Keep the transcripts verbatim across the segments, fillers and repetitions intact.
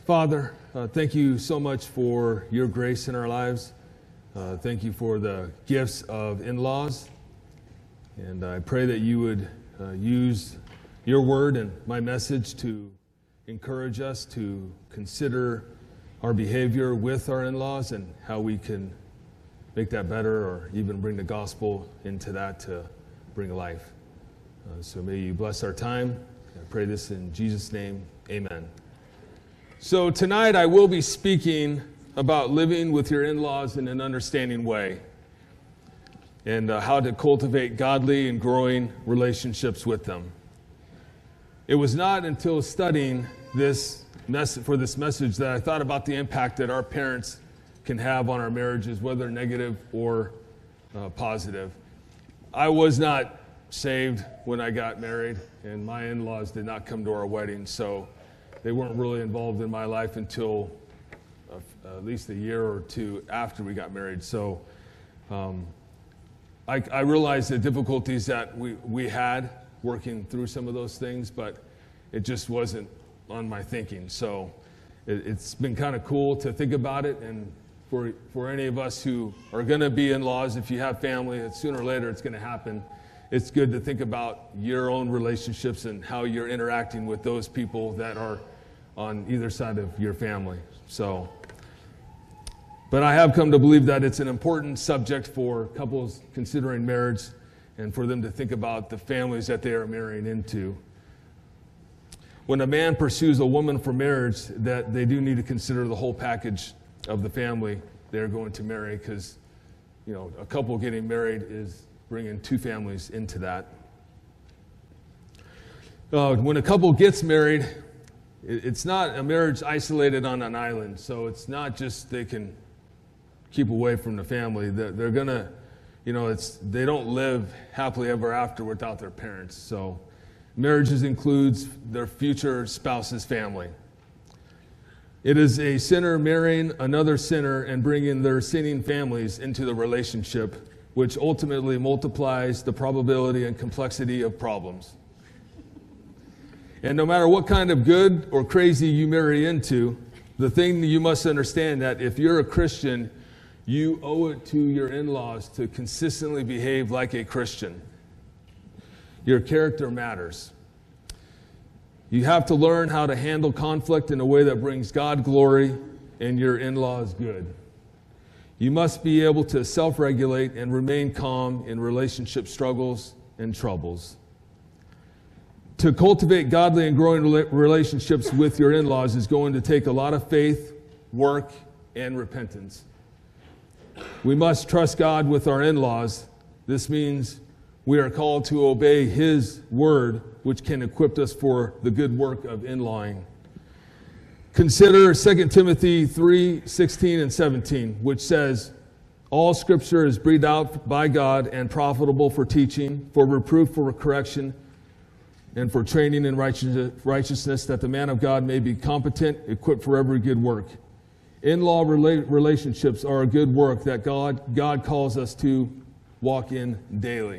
Father, uh, thank you so much for your grace in our lives. Uh, thank you for the gifts of in-laws. And I pray that you would uh, use your word and my message to encourage us to consider our behavior with our in-laws and how we can make that better or even bring the gospel into that to bring life. Uh, so may you bless our time. I pray this in Jesus' name. Amen. So tonight I will be speaking about living with your in-laws in an understanding way and uh, how to cultivate godly and growing relationships with them. It was not until studying this message for this message that I thought about the impact that our parents can have on our marriages, whether negative or uh, positive. I was not saved when I got married, and my in-laws did not come to our wedding, so they weren't really involved in my life until uh, at least a year or two after we got married. So um, I, I realized the difficulties that we, we had working through some of those things, but it just wasn't on my thinking. So it, it's been kind of cool to think about it, and for, for any of us who are going to be in-laws, if you have family, sooner or later it's going to happen. It's good to think about your own relationships and how you're interacting with those people that are on either side of your family. So, but I have come to believe that it's an important subject for couples considering marriage and for them to think about the families that they are marrying into. When a man pursues a woman for marriage, that they do need to consider the whole package of the family they're going to marry, because, you know, a couple getting married is bringing two families into that. Uh, when a couple gets married, it's not a marriage isolated on an island, so it's not just they can keep away from the family. They're, they're gonna, you know, it's they don't live happily ever after without their parents. So marriages includes their future spouse's family. It is a sinner marrying another sinner and bringing their sinning families into the relationship, which ultimately multiplies the probability and complexity of problems. And no matter what kind of good or crazy you marry into, the thing that you must understand that if you're a Christian, you owe it to your in-laws to consistently behave like a Christian. Your character matters. You have to learn how to handle conflict in a way that brings God glory and your in-laws good. You must be able to self-regulate and remain calm in relationship struggles and troubles. To cultivate godly and growing relationships with your in-laws is going to take a lot of faith, work, and repentance. We must trust God with our in-laws. This means we are called to obey His word, which can equip us for the good work of in-lawing. Consider Second Timothy three, sixteen and seventeen, which says, "All Scripture is breathed out by God and profitable for teaching, for reproof, for correction, and for training in righteousness, that the man of God may be competent, equipped for every good work." In-law rela- relationships are a good work that God, God calls us to walk in daily.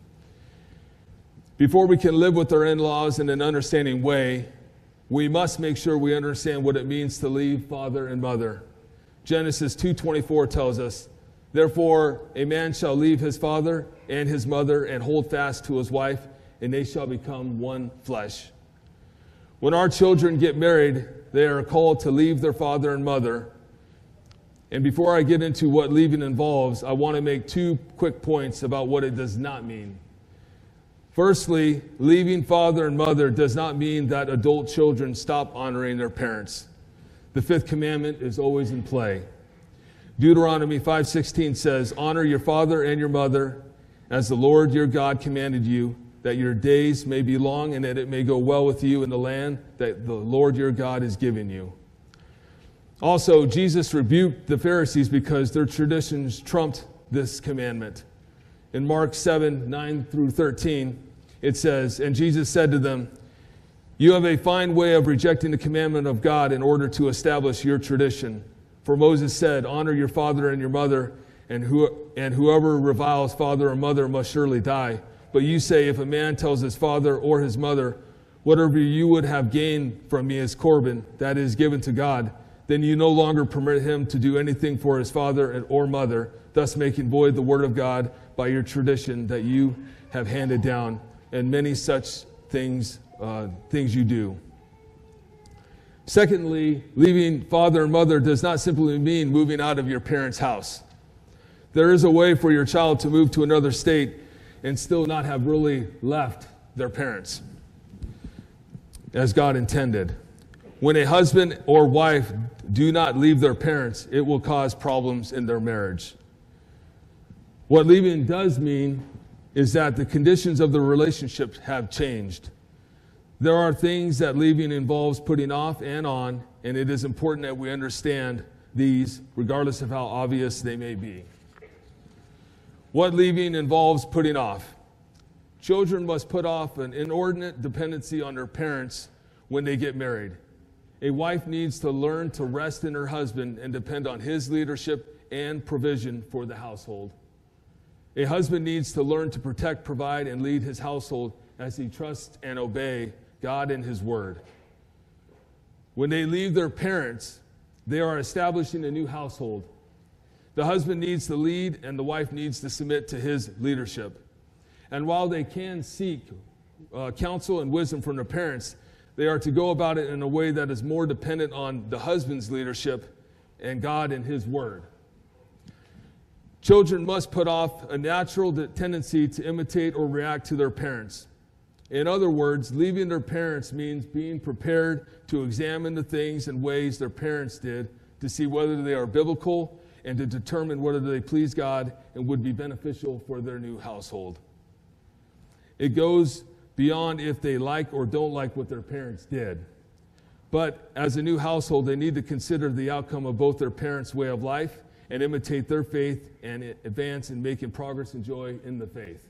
Before we can live with our in-laws in an understanding way, we must make sure we understand what it means to leave father and mother. Genesis two twenty-four tells us, "Therefore a man shall leave his father and his mother and hold fast to his wife, and they shall become one flesh." When our children get married, they are called to leave their father and mother. And before I get into what leaving involves, I want to make two quick points about what it does not mean. Firstly, leaving father and mother does not mean that adult children stop honoring their parents. The fifth commandment is always in play. Deuteronomy five sixteen says, "Honor your father and your mother, as the Lord your God commanded you, that your days may be long and that it may go well with you in the land that the Lord your God is giving you." Also, Jesus rebuked the Pharisees because their traditions trumped this commandment. In Mark seven, nine through thirteen, it says, "And Jesus said to them, 'You have a fine way of rejecting the commandment of God in order to establish your tradition. For Moses said, honor your father and your mother, and, who, and whoever reviles father or mother must surely die. But you say, if a man tells his father or his mother, Whatever you would have gained from me as Corban, that is given to God, then you no longer permit him to do anything for his father or mother, thus making void the word of God by your tradition that you have handed down, and many such things, uh, things you do. Secondly, leaving father and mother does not simply mean moving out of your parents' house. There is a way for your child to move to another state and still not have really left their parents, as God intended. When a husband or wife do not leave their parents, it will cause problems in their marriage. What leaving does mean is that the conditions of the relationship have changed. There are things that leaving involves putting off and on, and it is important that we understand these, regardless of how obvious they may be. What leaving involves putting off? Children must put off an inordinate dependency on their parents when they get married. A wife needs to learn to rest in her husband and depend on his leadership and provision for the household. A husband needs to learn to protect, provide, and lead his household as he trusts and obeys God and his word. When they leave their parents, they are establishing a new household. The husband needs to lead and the wife needs to submit to his leadership. And while they can seek uh, counsel and wisdom from their parents, they are to go about it in a way that is more dependent on the husband's leadership and God and his word. Children must put off a natural tendency to imitate or react to their parents. In other words, leaving their parents means being prepared to examine the things and ways their parents did to see whether they are biblical and to determine whether they please God and would be beneficial for their new household. It goes beyond if they like or don't like what their parents did. But as a new household, they need to consider the outcome of both their parents' way of life and imitate their faith and advance in making progress and joy in the faith.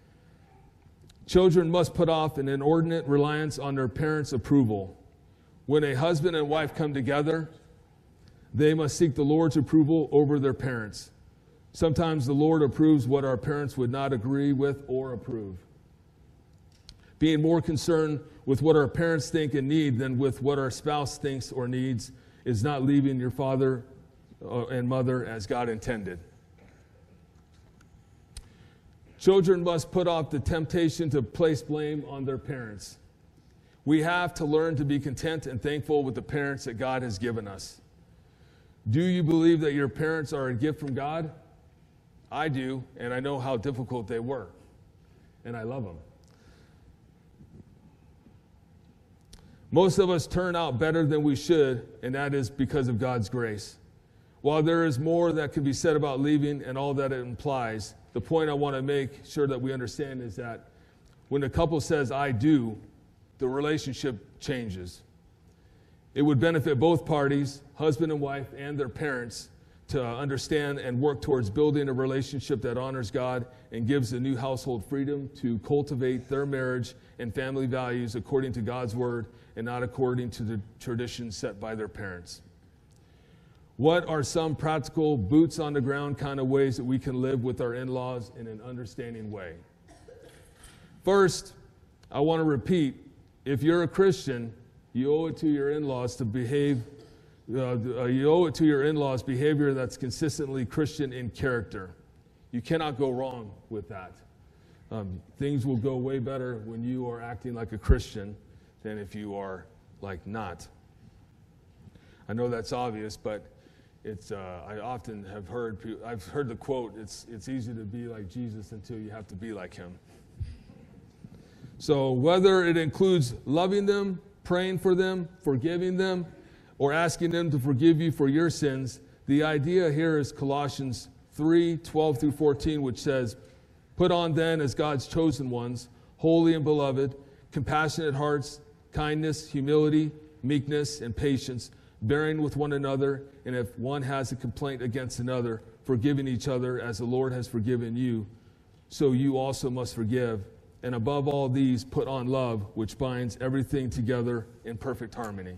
Children must put off an inordinate reliance on their parents' approval. When a husband and wife come together, they must seek the Lord's approval over their parents. Sometimes the Lord approves what our parents would not agree with or approve. Being more concerned with what our parents think and need than with what our spouse thinks or needs is not leaving your father and mother as God intended. Children must put off the temptation to place blame on their parents. We have to learn to be content and thankful with the parents that God has given us. Do you believe that your parents are a gift from God? I do, and I know how difficult they were, and I love them. Most of us turn out better than we should, and that is because of God's grace. While there is more that can be said about leaving and all that it implies, the point I want to make sure that we understand is that when a couple says, I do, the relationship changes. It would benefit both parties, husband and wife, and their parents, to understand and work towards building a relationship that honors God and gives the new household freedom to cultivate their marriage and family values according to God's word and not according to the traditions set by their parents. What are some practical, boots on the ground kind of ways that we can live with our in-laws in an understanding way? First, I want to repeat, if you're a Christian, you owe it to your in-laws to behave, uh, you owe it to your in-laws behavior that's consistently Christian in character. You cannot go wrong with that. Um, things will go way better when you are acting like a Christian than if you are like not. I know that's obvious, but it's, uh, I often have heard, I've heard the quote, it's, it's easy to be like Jesus until you have to be like him. So whether it includes loving them, praying for them, forgiving them, or asking them to forgive you for your sins, the idea here is Colossians three, twelve through fourteen, which says, put on then as God's chosen ones, holy and beloved, compassionate hearts, kindness, humility, meekness, and patience, bearing with one another, and if one has a complaint against another, forgiving each other as the Lord has forgiven you, so you also must forgive. And above all these, put on love, which binds everything together in perfect harmony.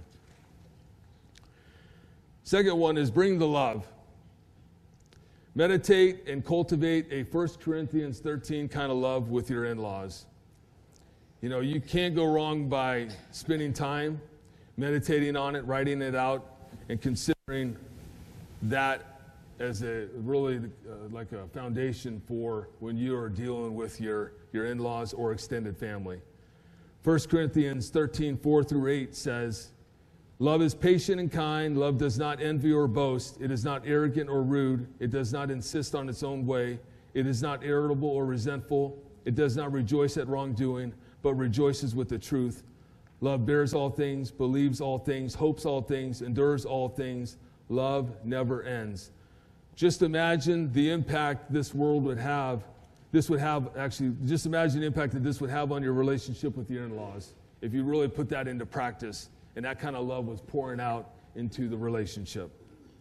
Second one is bring the love. Meditate and cultivate a First Corinthians thirteen kind of love with your in-laws. You know, you can't go wrong by spending time, meditating on it, writing it out, and considering that as a really uh, like a foundation for when you are dealing with your, your in-laws or extended family. First Corinthians thirteen, four through eight says, love is patient and kind. Love does not envy or boast. It is not arrogant or rude. It does not insist on its own way. It is not irritable or resentful. It does not rejoice at wrongdoing, but rejoices with the truth. Love bears all things, believes all things, hopes all things, endures all things. Love never ends. Just imagine the impact this world would have. This would have, actually, just imagine the impact that this would have on your relationship with your in-laws if you really put that into practice and that kind of love was pouring out into the relationship.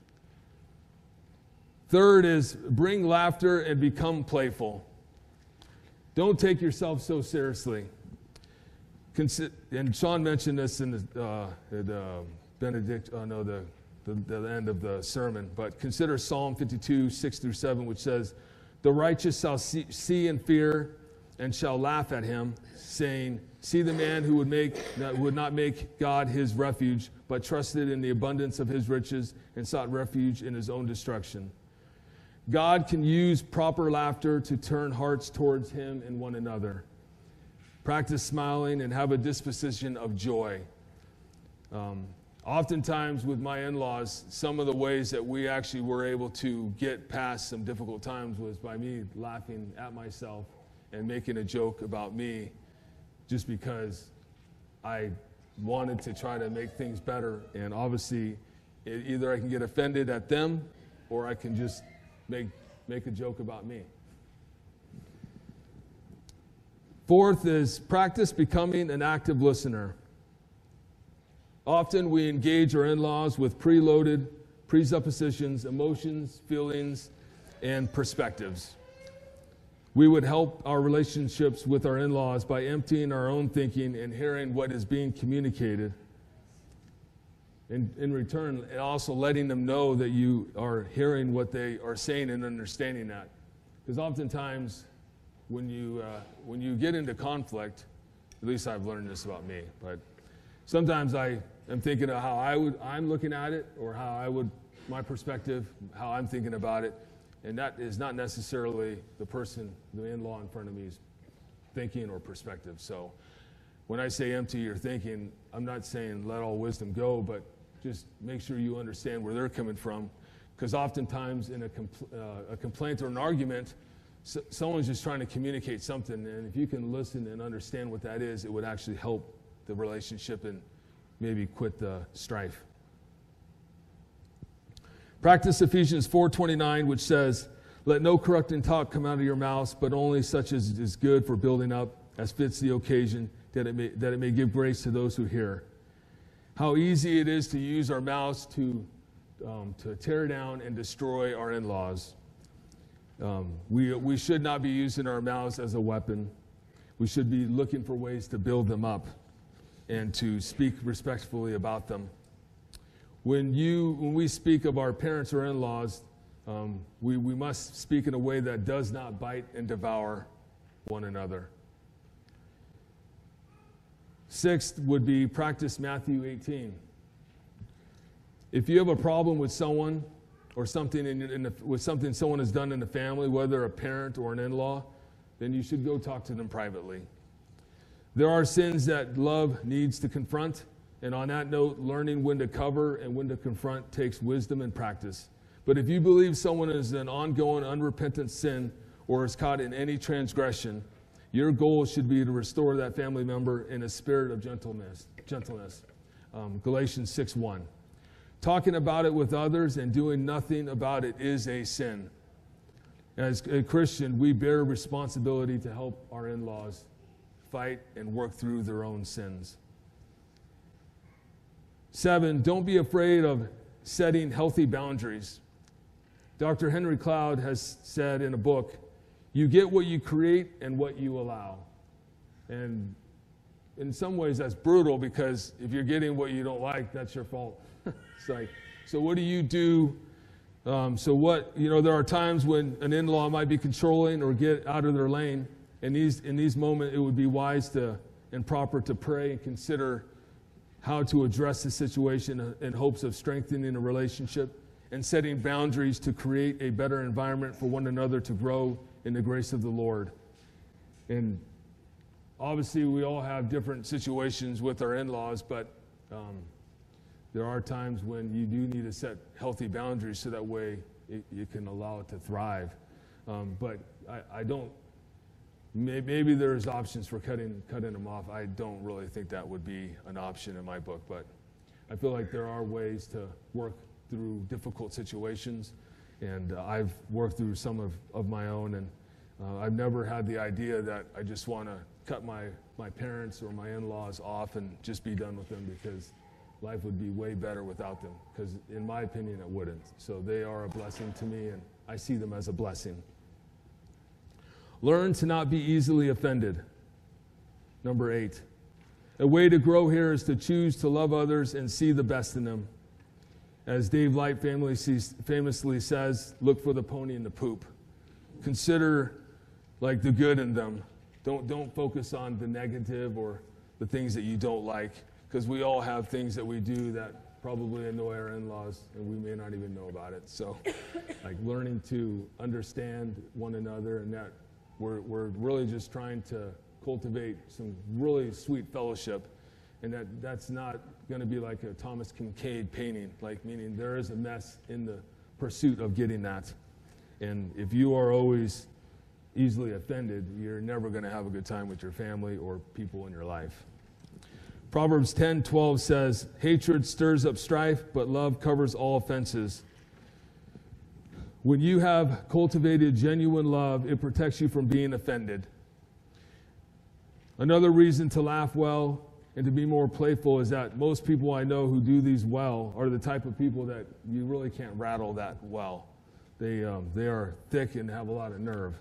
Third is bring laughter and become playful. Don't take yourself so seriously. Consi- and Sean mentioned this in the, uh, the Benedict, uh, no, the The, the end of the sermon, but consider Psalm fifty-two, six through seven, which says, the righteous shall see, see and fear and shall laugh at him, saying, see the man who would make that would not make God his refuge, but trusted in the abundance of his riches and sought refuge in his own destruction. God can use proper laughter to turn hearts towards him and one another. Practice smiling and have a disposition of joy. Um, Oftentimes with my in-laws, some of the ways that we actually were able to get past some difficult times was by me laughing at myself and making a joke about me just because I wanted to try to make things better. And obviously, it, either I can get offended at them or I can just make, make a joke about me. Fourth is practice becoming an active listener. Often we engage our in-laws with preloaded presuppositions, emotions, feelings, and perspectives. We would help our relationships with our in-laws by emptying our own thinking and hearing what is being communicated. In, in return, and also letting them know that you are hearing what they are saying and understanding that. Because oftentimes when you, uh, when you get into conflict, at least I've learned this about me, but sometimes I am thinking of how I would, I'm looking at it, or how I would, my perspective, how I'm thinking about it, and that is not necessarily the person, the in-law in front of me is thinking or perspective. So when I say empty your thinking, I'm not saying let all wisdom go, but just make sure you understand where they're coming from, because oftentimes in a, compl- uh, a complaint or an argument, so, someone's just trying to communicate something, and if you can listen and understand what that is, it would actually help the relationship and maybe quit the strife. Practice Ephesians four twenty-nine, which says, let no corrupting talk come out of your mouths, but only such as is good for building up, as fits the occasion, that it may, that it may give grace to those who hear. How easy it is to use our mouths to, um, to tear down and destroy our in-laws. Um, we, we should not be using our mouths as a weapon. We should be looking for ways to build them up and to speak respectfully about them. When you, when we speak of our parents or in-laws, um, we, we must speak in a way that does not bite and devour one another. Sixth would be practice Matthew eighteen. If you have a problem with someone or something in, in the, with something someone has done in the family, whether a parent or an in-law, then you should go talk to them privately. There are sins that love needs to confront, and on that note, learning when to cover and when to confront takes wisdom and practice. But if you believe someone is an ongoing, unrepentant sin or is caught in any transgression, your goal should be to restore that family member in a spirit of gentleness. Gentleness. Um, Galatians six one. Talking about it with others and doing nothing about it is a sin. As a Christian, we bear responsibility to help our in-laws fight and work through their own sins. Seven, don't be afraid of setting healthy boundaries. Doctor Henry Cloud has said in a book, you get what you create and what you allow. And in some ways that's brutal, because if you're getting what you don't like, that's your fault. It's like, so what do you do? Um, so what, you know, there are times when an in-law might be controlling or get out of their lane. In these, in these moments, it would be wise to and proper to pray and consider how to address the situation in hopes of strengthening a relationship and setting boundaries to create a better environment for one another to grow in the grace of the Lord. And obviously, we all have different situations with our in-laws, but um, there are times when you do need to set healthy boundaries so that way it, you can allow it to thrive. Um, but I, I don't, may, maybe there's options for cutting, cutting them off. I don't really think that would be an option in my book, but I feel like there are ways to work through difficult situations, and uh, I've worked through some of, of my own, and uh, I've never had the idea that I just want to cut my, my parents or my in-laws off and just be done with them, because life would be way better without them, because in my opinion it wouldn't. So they are a blessing to me, and I see them as a blessing. Learn to not be easily offended. Number eight. A way to grow here is to choose to love others and see the best in them. As Dave Light famously says, look for the pony in the poop. Consider like the good in them. Don't, don't focus on the negative or the things that you don't like, because we all have things that we do that probably annoy our in-laws, and we may not even know about it. So like learning to understand one another, and that we're, we're really just trying to cultivate some really sweet fellowship, and that that's not going to be like a Thomas Kincaid painting, like meaning there is a mess in the pursuit of getting that. And if you are always easily offended, you're never going to have a good time with your family or people in your life. Proverbs ten twelve says, hatred stirs up strife, but love covers all offenses. When you have cultivated genuine love, it protects you from being offended. Another reason to laugh well and to be more playful is that most people I know who do these well are the type of people that you really can't rattle that well. They, um, they are thick and have a lot of nerve.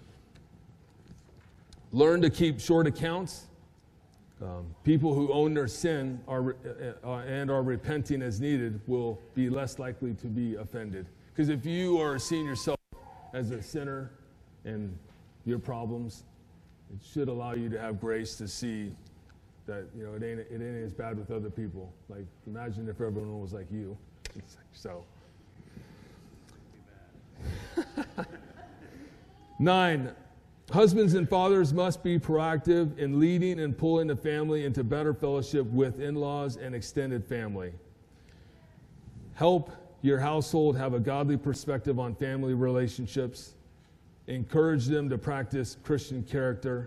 Learn to keep short accounts. Um, people who own their sin are, uh, and are repenting as needed will be less likely to be offended. Because if you are seeing yourself as a sinner and your problems, it should allow you to have grace to see that, you know, it ain't, it ain't as bad with other people. Like, imagine if everyone was like you. So. Nine, husbands and fathers must be proactive in leading and pulling the family into better fellowship with in-laws and extended family. Help your household have a godly perspective on family relationships. Encourage them to practice Christian character.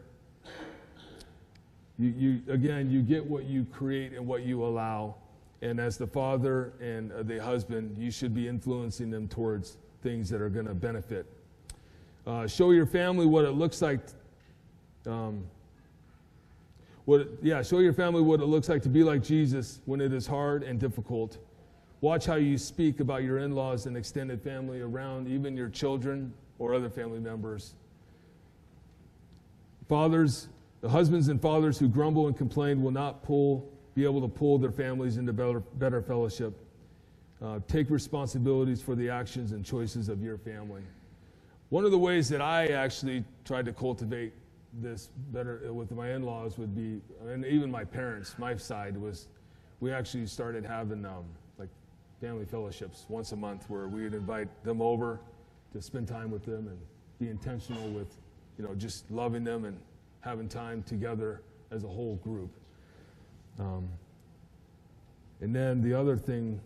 You, you, again, you get what you create and what you allow. And as the father and the husband, you should be influencing them towards things that are going to benefit. Uh, show your family what it looks like. Um, what, yeah, show your family what it looks like to be like Jesus when it is hard and difficult. Watch how you speak about your in-laws and extended family around even your children or other family members. Fathers, the husbands and fathers who grumble and complain will not pull, be able to pull their families into better, better fellowship. Uh, take responsibilities for the actions and choices of your family. One of the ways that I actually tried to cultivate this better with my in-laws would be, and even my parents, my side was, we actually started having um, like family fellowships once a month where we would invite them over to spend time with them and be intentional with, you know, just loving them and having time together as a whole group. Um, and then the other thing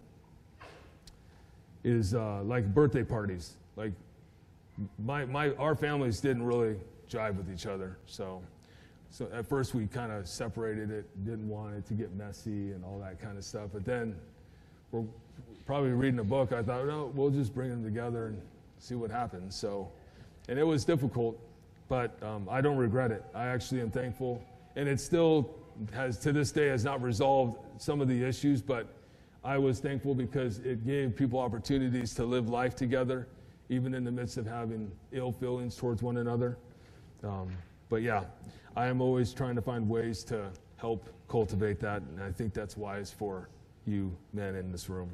is uh, like birthday parties. Like my, my, our families didn't really jive with each other. So, so at first we kind of separated it, didn't want it to get messy and all that kind of stuff. But then we're probably reading a book. I thought, no, we'll just bring them together and see what happens. So, and it was difficult, but um, I don't regret it. I actually am thankful. And it still has, to this day, has not resolved some of the issues, but I was thankful because it gave people opportunities to live life together, even in the midst of having ill feelings towards one another. Um, but yeah, I am always trying to find ways to help cultivate that, and I think that's wise for you men in this room.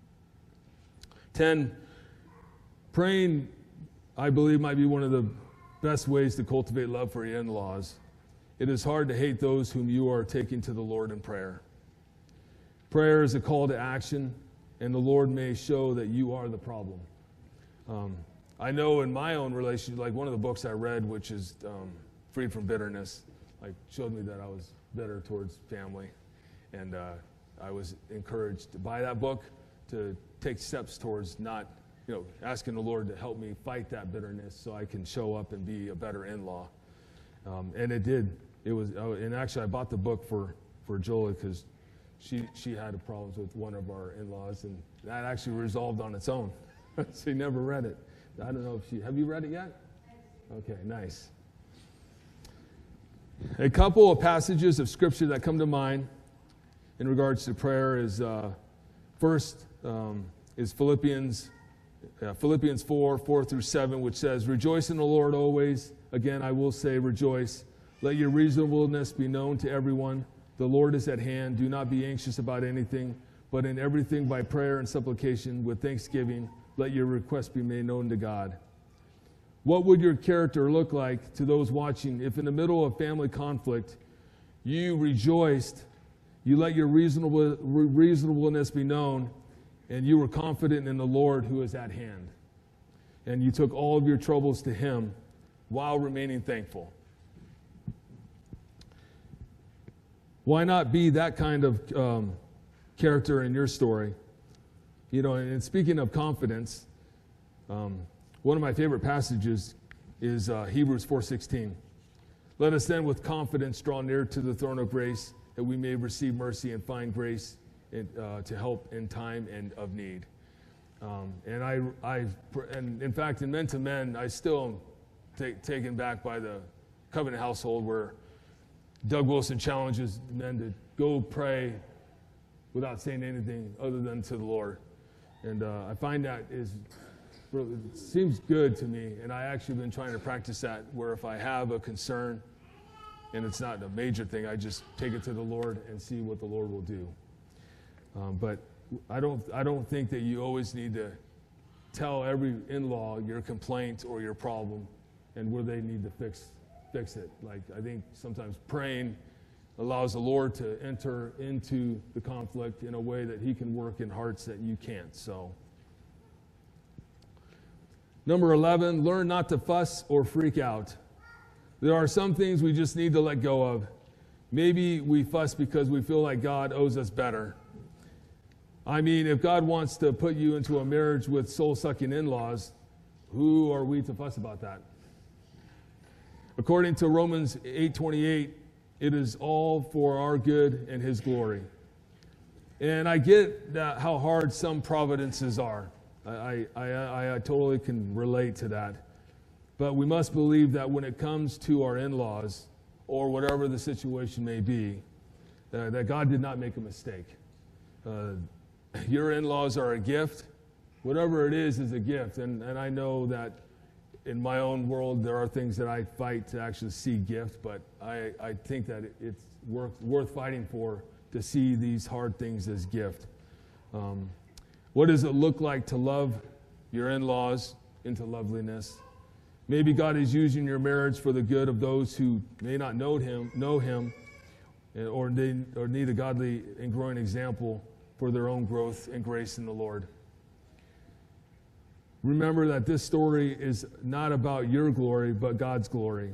Ten, praying, I believe, might be one of the best ways to cultivate love for your in-laws. It is hard to hate those whom you are taking to the Lord in prayer. Prayer is a call to action, and the Lord may show that you are the problem. Um, I know in my own relationship, like one of the books I read, which is um, Freed from Bitterness, like showed me that I was bitter towards family. And uh, I was encouraged to buy that book to take steps towards not, you know, asking the Lord to help me fight that bitterness so I can show up and be a better in-law. Um, and it did. It was, oh, and actually I bought the book for, for Jolie because she, she had problems with one of our in-laws, and that actually resolved on its own. She never read it. I don't know if she, have you read it yet? Okay, nice. A couple of passages of scripture that come to mind in regards to prayer is, uh, first um, is Philippians, uh, Philippians four, four through seven, which says, "Rejoice in the Lord always. Again, I will say rejoice. Let your reasonableness be known to everyone. The Lord is at hand. Do not be anxious about anything, but in everything by prayer and supplication with thanksgiving, let your requests be made known to God." What would your character look like to those watching if in the middle of family conflict you rejoiced, you let your reasonable, reasonableness be known, and you were confident in the Lord who is at hand, and you took all of your troubles to Him while remaining thankful? Why not be that kind of um, character in your story? You know, and speaking of confidence, um, one of my favorite passages is uh, Hebrews four sixteen. "Let us then with confidence draw near to the throne of grace, that we may receive mercy and find grace in, uh, to help in time and of need." Um, and I, I, and in fact, in Men to Men, I still am take, taken back by the covenant household where Doug Wilson challenges men to go pray without saying anything other than to the Lord. And uh, I find that is, it seems good to me, and I actually been trying to practice that, where if I have a concern, and it's not a major thing, I just take it to the Lord and see what the Lord will do. Um, but I don't, I don't think that you always need to tell every in-law your complaint or your problem and where they need to fix, fix it. Like, I think sometimes praying allows the Lord to enter into the conflict in a way that He can work in hearts that you can't. So, number eleven, learn not to fuss or freak out. There are some things we just need to let go of. Maybe we fuss because we feel like God owes us better. I mean, if God wants to put you into a marriage with soul-sucking in-laws, who are we to fuss about that? According to Romans eight twenty-eight, it is all for our good and His glory. And I get that how hard some providences are. I, I, I, I totally can relate to that. But we must believe that when it comes to our in-laws, or whatever the situation may be, uh, that God did not make a mistake. Uh, your in-laws are a gift. Whatever it is is a gift. And, and I know that in my own world, there are things that I fight to actually see gift, but I, I think that it's worth, worth fighting for to see these hard things as gift. Um, what does it look like to love your in-laws into loveliness? Maybe God is using your marriage for the good of those who may not know Him, know Him, or need, or need a godly and growing example for their own growth and grace in the Lord. Remember that this story is not about your glory, but God's glory.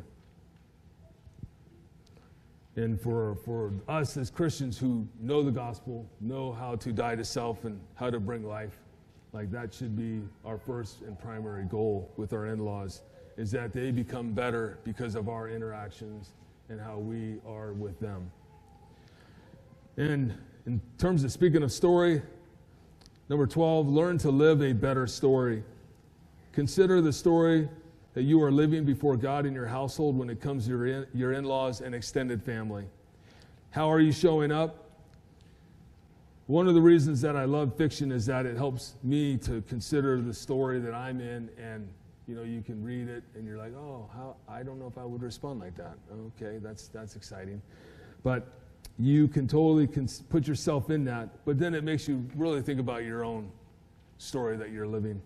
And for, for us as Christians who know the gospel, know how to die to self and how to bring life, like that should be our first and primary goal with our in-laws, is that they become better because of our interactions and how we are with them. And in terms of speaking of story, number twelve, learn to live a better story. Consider the story that you are living before God in your household when it comes to your, in, your in-laws and extended family. How are you showing up? One of the reasons that I love fiction is that it helps me to consider the story that I'm in, and you know, you can read it and you're like, oh, how, I don't know if I would respond like that. Okay, that's that's exciting. But you can totally cons- put yourself in that, but then it makes you really think about your own story that you're living.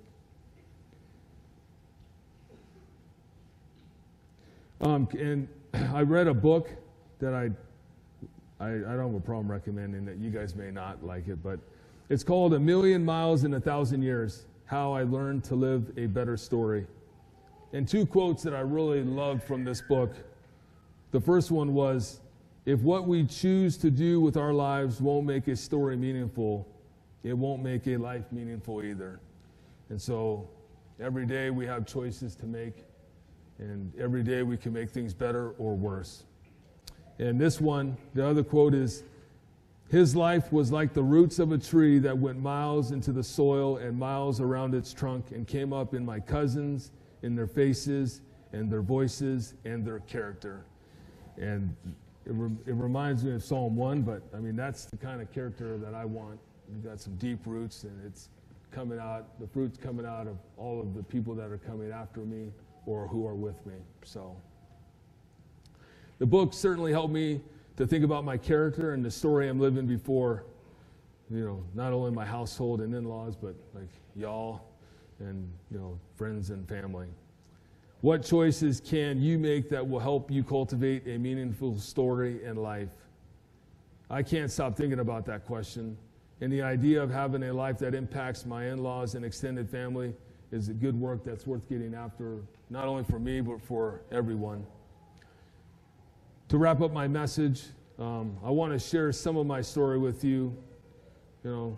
Um, and I read a book that I, I, I don't have a problem recommending that. You guys may not like it, but it's called A Million Miles in a Thousand Years, How I Learned to Live a Better Story. And two quotes that I really loved from this book. The first one was, if what we choose to do with our lives won't make a story meaningful, it won't make a life meaningful either. And so every day we have choices to make, and every day we can make things better or worse. And this one, the other quote is, his life was like the roots of a tree that went miles into the soil and miles around its trunk and came up in my cousins, in their faces, and their voices, and their character. And it, re- it reminds me of Psalm one, but I mean, that's the kind of character that I want. You've got some deep roots, and it's coming out, the fruit's coming out of all of the people that are coming after me or who are with me. So the book certainly helped me to think about my character and the story I'm living before, you know, not only my household and in-laws, but like y'all and, you know, friends and family. What choices can you make that will help you cultivate a meaningful story in life? I can't stop thinking about that question. And the idea of having a life that impacts my in-laws and extended family is a good work that's worth getting after, not only for me, but for everyone. To wrap up my message, um, I want to share some of my story with you. You know,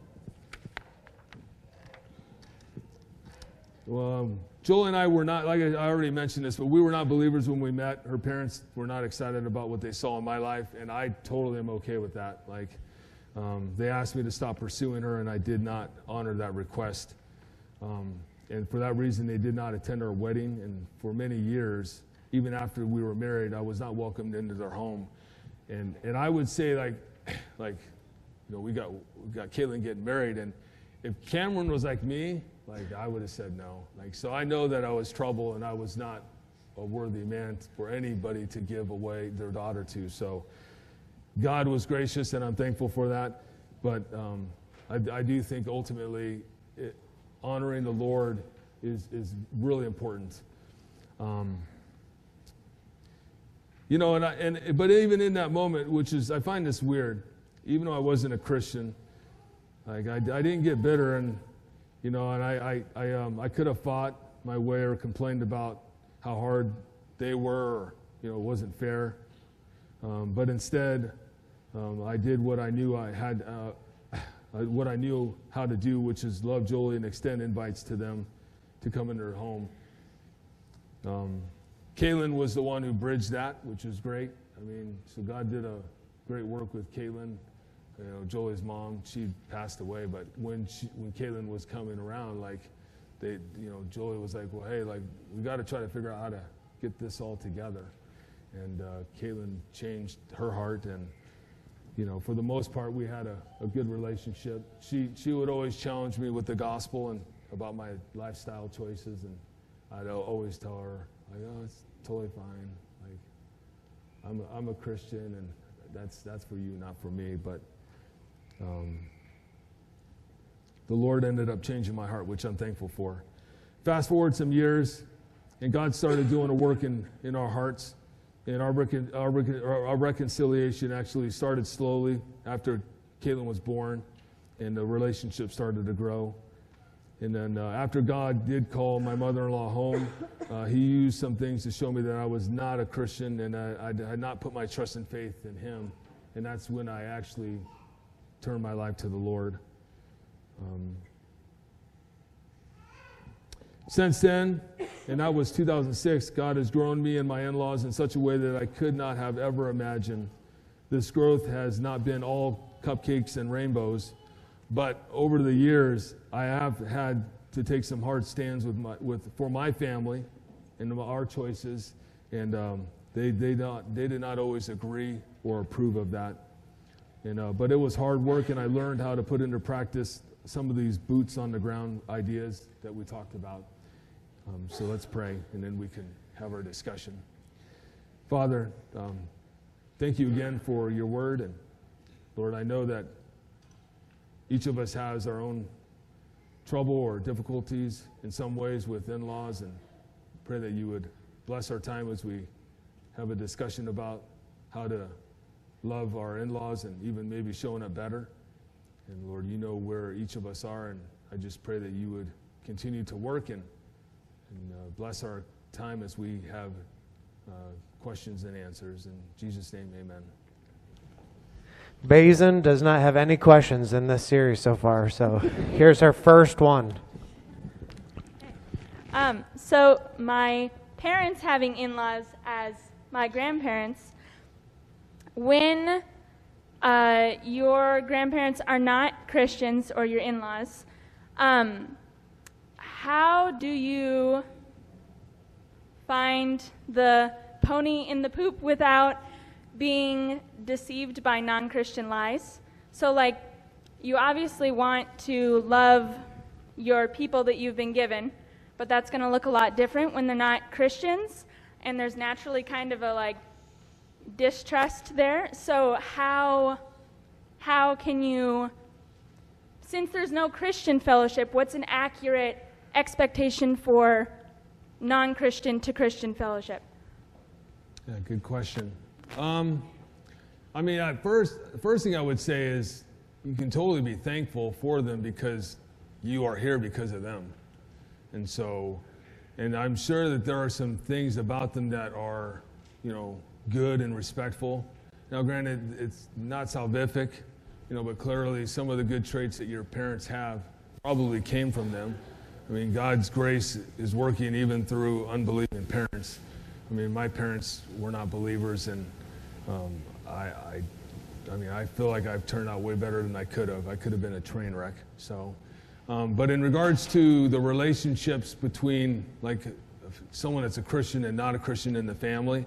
well, um, Joel and I were not, like I already mentioned this, but we were not believers when we met. Her parents were not excited about what they saw in my life, and I totally am okay with that. Like, um, they asked me to stop pursuing her, and I did not honor that request. Um, and for that reason, they did not attend our wedding, and for many years, even after we were married, I was not welcomed into their home. And and I would say, like, like, you know, we got we got Caitlin getting married, and if Cameron was like me, like, I would have said no. Like, so I know that I was trouble, and I was not a worthy man for anybody to give away their daughter to. So God was gracious, and I'm thankful for that. But um, I, I do think ultimately it, honoring the Lord is is really important. Um, You know, and, I, and but even in that moment, which is, I find this weird, even though I wasn't a Christian, like I, I didn't get bitter, and you know, and I I I, um, I could have fought my way or complained about how hard they were, or you know, it wasn't fair, um, but instead, um, I did what I knew I had, uh, what I knew how to do, which is love Jolie and extend invites to them to come into their home. Um, Caitlin was the one who bridged that, which was great. I mean, so God did a great work with Caitlin. You know, Jolie's mom, she passed away, but when she, when Caitlin was coming around, like, they, you know, Jolie was like, well, hey, like, we got to try to figure out how to get this all together. And uh, Caitlin changed her heart, and, you know, for the most part, we had a, a good relationship. She she would always challenge me with the gospel and about my lifestyle choices, and I'd always tell her, like, oh, it's totally fine. Like, I'm a, I'm a Christian, and that's that's for you, not for me. But um, the Lord ended up changing my heart, which I'm thankful for. Fast forward some years, and God started doing a work in, in our hearts. And our, recon, our, recon, our reconciliation actually started slowly after Caitlin was born, and the relationship started to grow. And then uh, after God did call my mother-in-law home, uh, he used some things to show me that I was not a Christian, and I, I had not put my trust and faith in him. And that's when I actually turned my life to the Lord. Um, since then, and that was two thousand six, God has grown me and my in-laws in such a way that I could not have ever imagined. This growth has not been all cupcakes and rainbows, but over the years, I have had to take some hard stands with my, with for my family and our choices, and um, they they not they did not always agree or approve of that. And uh, but it was hard work, and I learned how to put into practice some of these boots on the ground ideas that we talked about. Um, so let's pray, and then we can have our discussion. Father, um, thank you again for your word, and Lord, I know that each of us has our own trouble or difficulties in some ways with in-laws, and pray that you would bless our time as we have a discussion about how to love our in-laws and even maybe showing up better. And Lord, you know where each of us are, and I just pray that you would continue to work and, and uh, bless our time as we have uh, questions and answers. In Jesus' name, amen. Basin does not have any questions in this series so far, so here's our first one. Um, so my parents having in-laws as my grandparents, when uh, your grandparents are not Christians or your in-laws, um, how do you find the pony in the poop without being deceived by non-Christian lies? So, like, you obviously want to love your people that you've been given, but that's going to look a lot different when they're not Christians, and there's naturally kind of a, like, distrust there. So how how can you, since there's no Christian fellowship, what's an accurate expectation for non-Christian to Christian fellowship? Yeah, good question. Um, I mean, at first, first thing I would say is you can totally be thankful for them because you are here because of them. And so, and I'm sure that there are some things about them that are, you know, good and respectful. Now, granted, it's not salvific, you know, but clearly some of the good traits that your parents have probably came from them. I mean, God's grace is working even through unbelieving parents. I mean, my parents were not believers, and um, I, I, I mean, I feel like I've turned out way better than I could have. I could have been a train wreck. So, um, but in regards to the relationships between, like, someone that's a Christian and not a Christian in the family,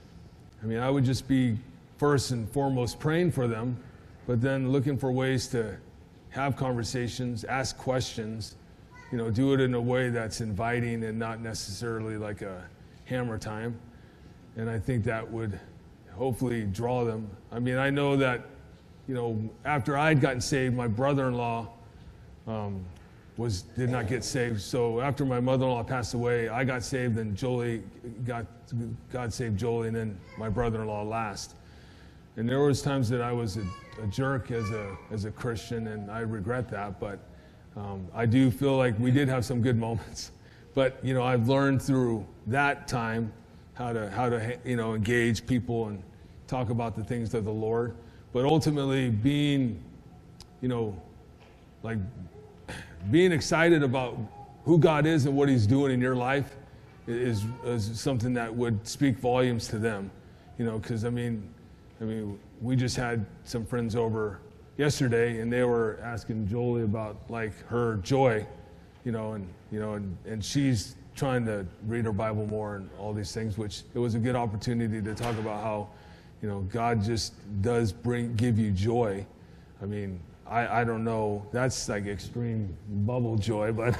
I mean, I would just be first and foremost praying for them, but then looking for ways to have conversations, ask questions, you know, do it in a way that's inviting and not necessarily like a hammer time. And I think that would hopefully draw them. I mean, I know that, you know, after I'd gotten saved, my brother-in-law um, was did not get saved. So after my mother-in-law passed away, I got saved, and Jolie got God saved Jolie, and then my brother-in-law last. And there was times that I was a, a jerk as a as a Christian, and I regret that. But um, I do feel like we did have some good moments. But you know, I've learned through that time how to how to you know engage people and talk about the things of the Lord. But ultimately, being you know like being excited about who God is and what He's doing in your life is, is something that would speak volumes to them, you know. Because I mean, I mean, we just had some friends over yesterday, and they were asking Jolie about like her joy, you know, and you know, and, and she's trying to read her Bible more and all these things. Which it was a good opportunity to talk about how, you know, God just does bring give you joy. I mean, I, I don't know. That's like extreme bubble joy, but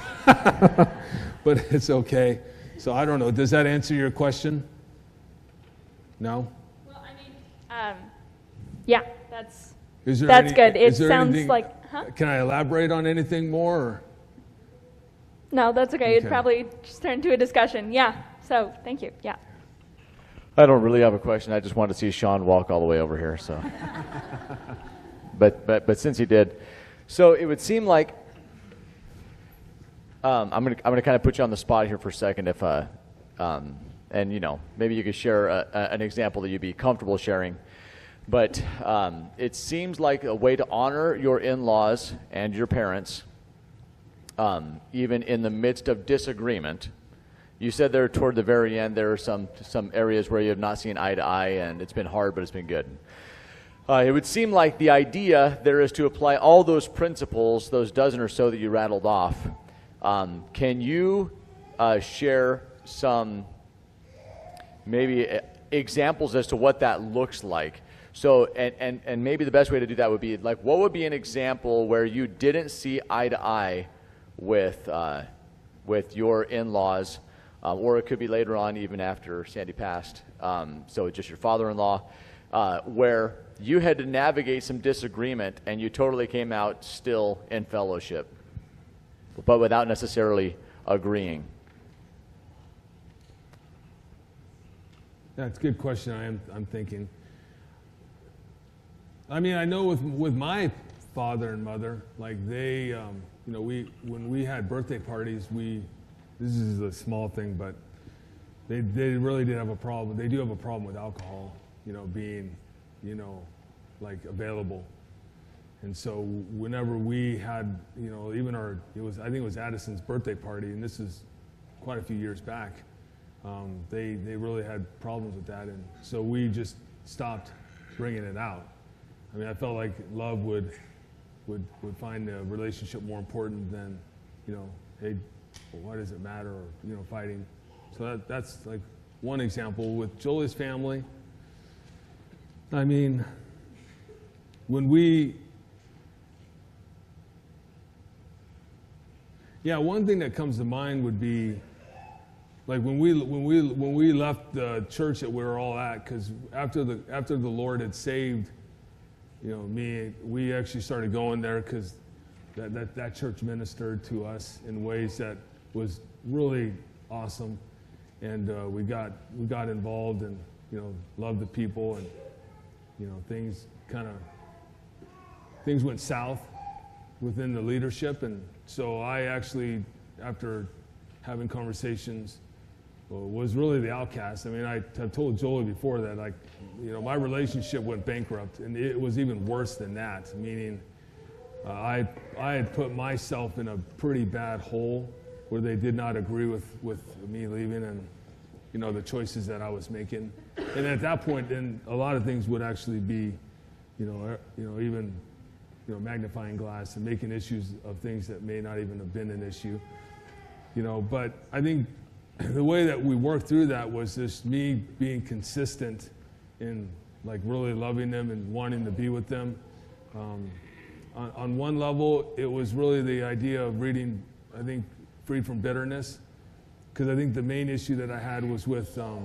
but it's okay. So I don't know. Does that answer your question? No? Well, I mean, um, yeah, that's Is there that's any, good. It is there sounds anything, like, huh? Can I elaborate on anything more? Or? No, that's okay. Okay. It'd probably just turn into a discussion. Yeah. So thank you. Yeah. I don't really have a question. I just wanted to see Sean walk all the way over here. So, but but but since he did, so it would seem like um, I'm gonna I'm gonna kind of put you on the spot here for a second. If uh, um, and you know maybe you could share a, a, an example that you'd be comfortable sharing. But um, it seems like a way to honor your in-laws and your parents, um, even in the midst of disagreement. You said there toward the very end there are some some areas where you have not seen eye to eye, and it's been hard, but it's been good. Uh, it would seem like the idea there is to apply all those principles, those dozen or so that you rattled off. Um, can you uh, share some maybe examples as to what that looks like? So, and, and, and maybe the best way to do that would be, like, what would be an example where you didn't see eye to eye with, uh, with your in-laws, um, or it could be later on, even after Sandy passed, um, so just your father-in-law, uh, where you had to navigate some disagreement and you totally came out still in fellowship, but without necessarily agreeing? That's a good question. I am, I'm thinking. I mean, I know with with my father and mother, like they, um, you know, we when we had birthday parties, we, this is a small thing, but they they really did have a problem. They do have a problem with alcohol, you know, being, you know, like available. And so whenever we had, you know, even our, it was, I think it was Addison's birthday party, and this is quite a few years back, um, they, they really had problems with that. And so we just stopped bringing it out. I mean, I felt like love would, would, would find the relationship more important than, you know, hey, well, why does it matter, or, you know, fighting. So that, that's like one example. With Jolie's family, I mean, when we, yeah, one thing that comes to mind would be, like when we when we when we left the church that we were all at, because after the after the Lord had saved, you know, me, we actually started going there because that, that that church ministered to us in ways that was really awesome, and uh, we got we got involved and, you know, loved the people, and, you know, things kind of things went south within the leadership. And so I actually, after having conversations, well, was really the outcast. I mean, I have told Jolie before that, like, you know, my relationship went bankrupt, and it was even worse than that, meaning uh, I, I had put myself in a pretty bad hole where they did not agree with, with me leaving and, you know, the choices that I was making. And at that point, then a lot of things would actually be, you know, you know, even, you know, magnifying glass and making issues of things that may not even have been an issue, you know. But I think the way that we worked through that was just me being consistent in, like, really loving them and wanting to be with them. Um, on, on one level, it was really the idea of reading, I think, Freed from Bitterness, because I think the main issue that I had was with um,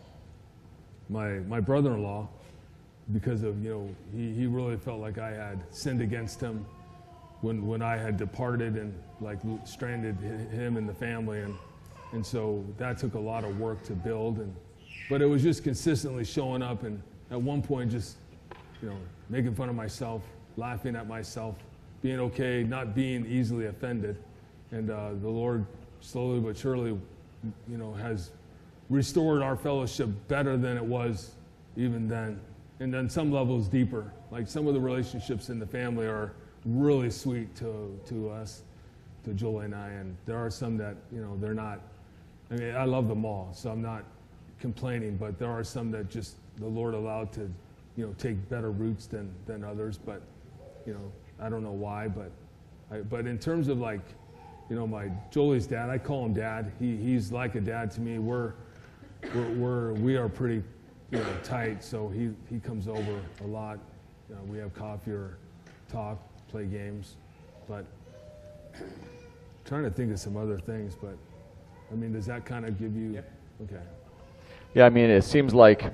my my brother-in-law, because of, you know, he, he really felt like I had sinned against him when when I had departed and, like, stranded him and the family, and and so that took a lot of work to build. And but it was just consistently showing up, and at one point just, you know, making fun of myself, laughing at myself, being okay, not being easily offended. And uh, the Lord slowly but surely, you know, has restored our fellowship better than it was even then. And then some levels deeper. Like some of the relationships in the family are really sweet to to us, to Jolie and I. And there are some that, you know, they're not. I mean, I love them all, so I'm not complaining. But there are some that just the Lord allowed to, you know, take better roots than than others. But, you know, I don't know why. But I, but in terms of, like, you know, my Jolie's dad, I call him Dad. He he's like a dad to me. We're we're, we're we are pretty, you know, tight, so he, he comes over a lot. You know, we have coffee or talk, play games. But I'm trying to think of some other things, but I mean, does that kind of give you? Yep. Okay. Yeah, I mean, it seems like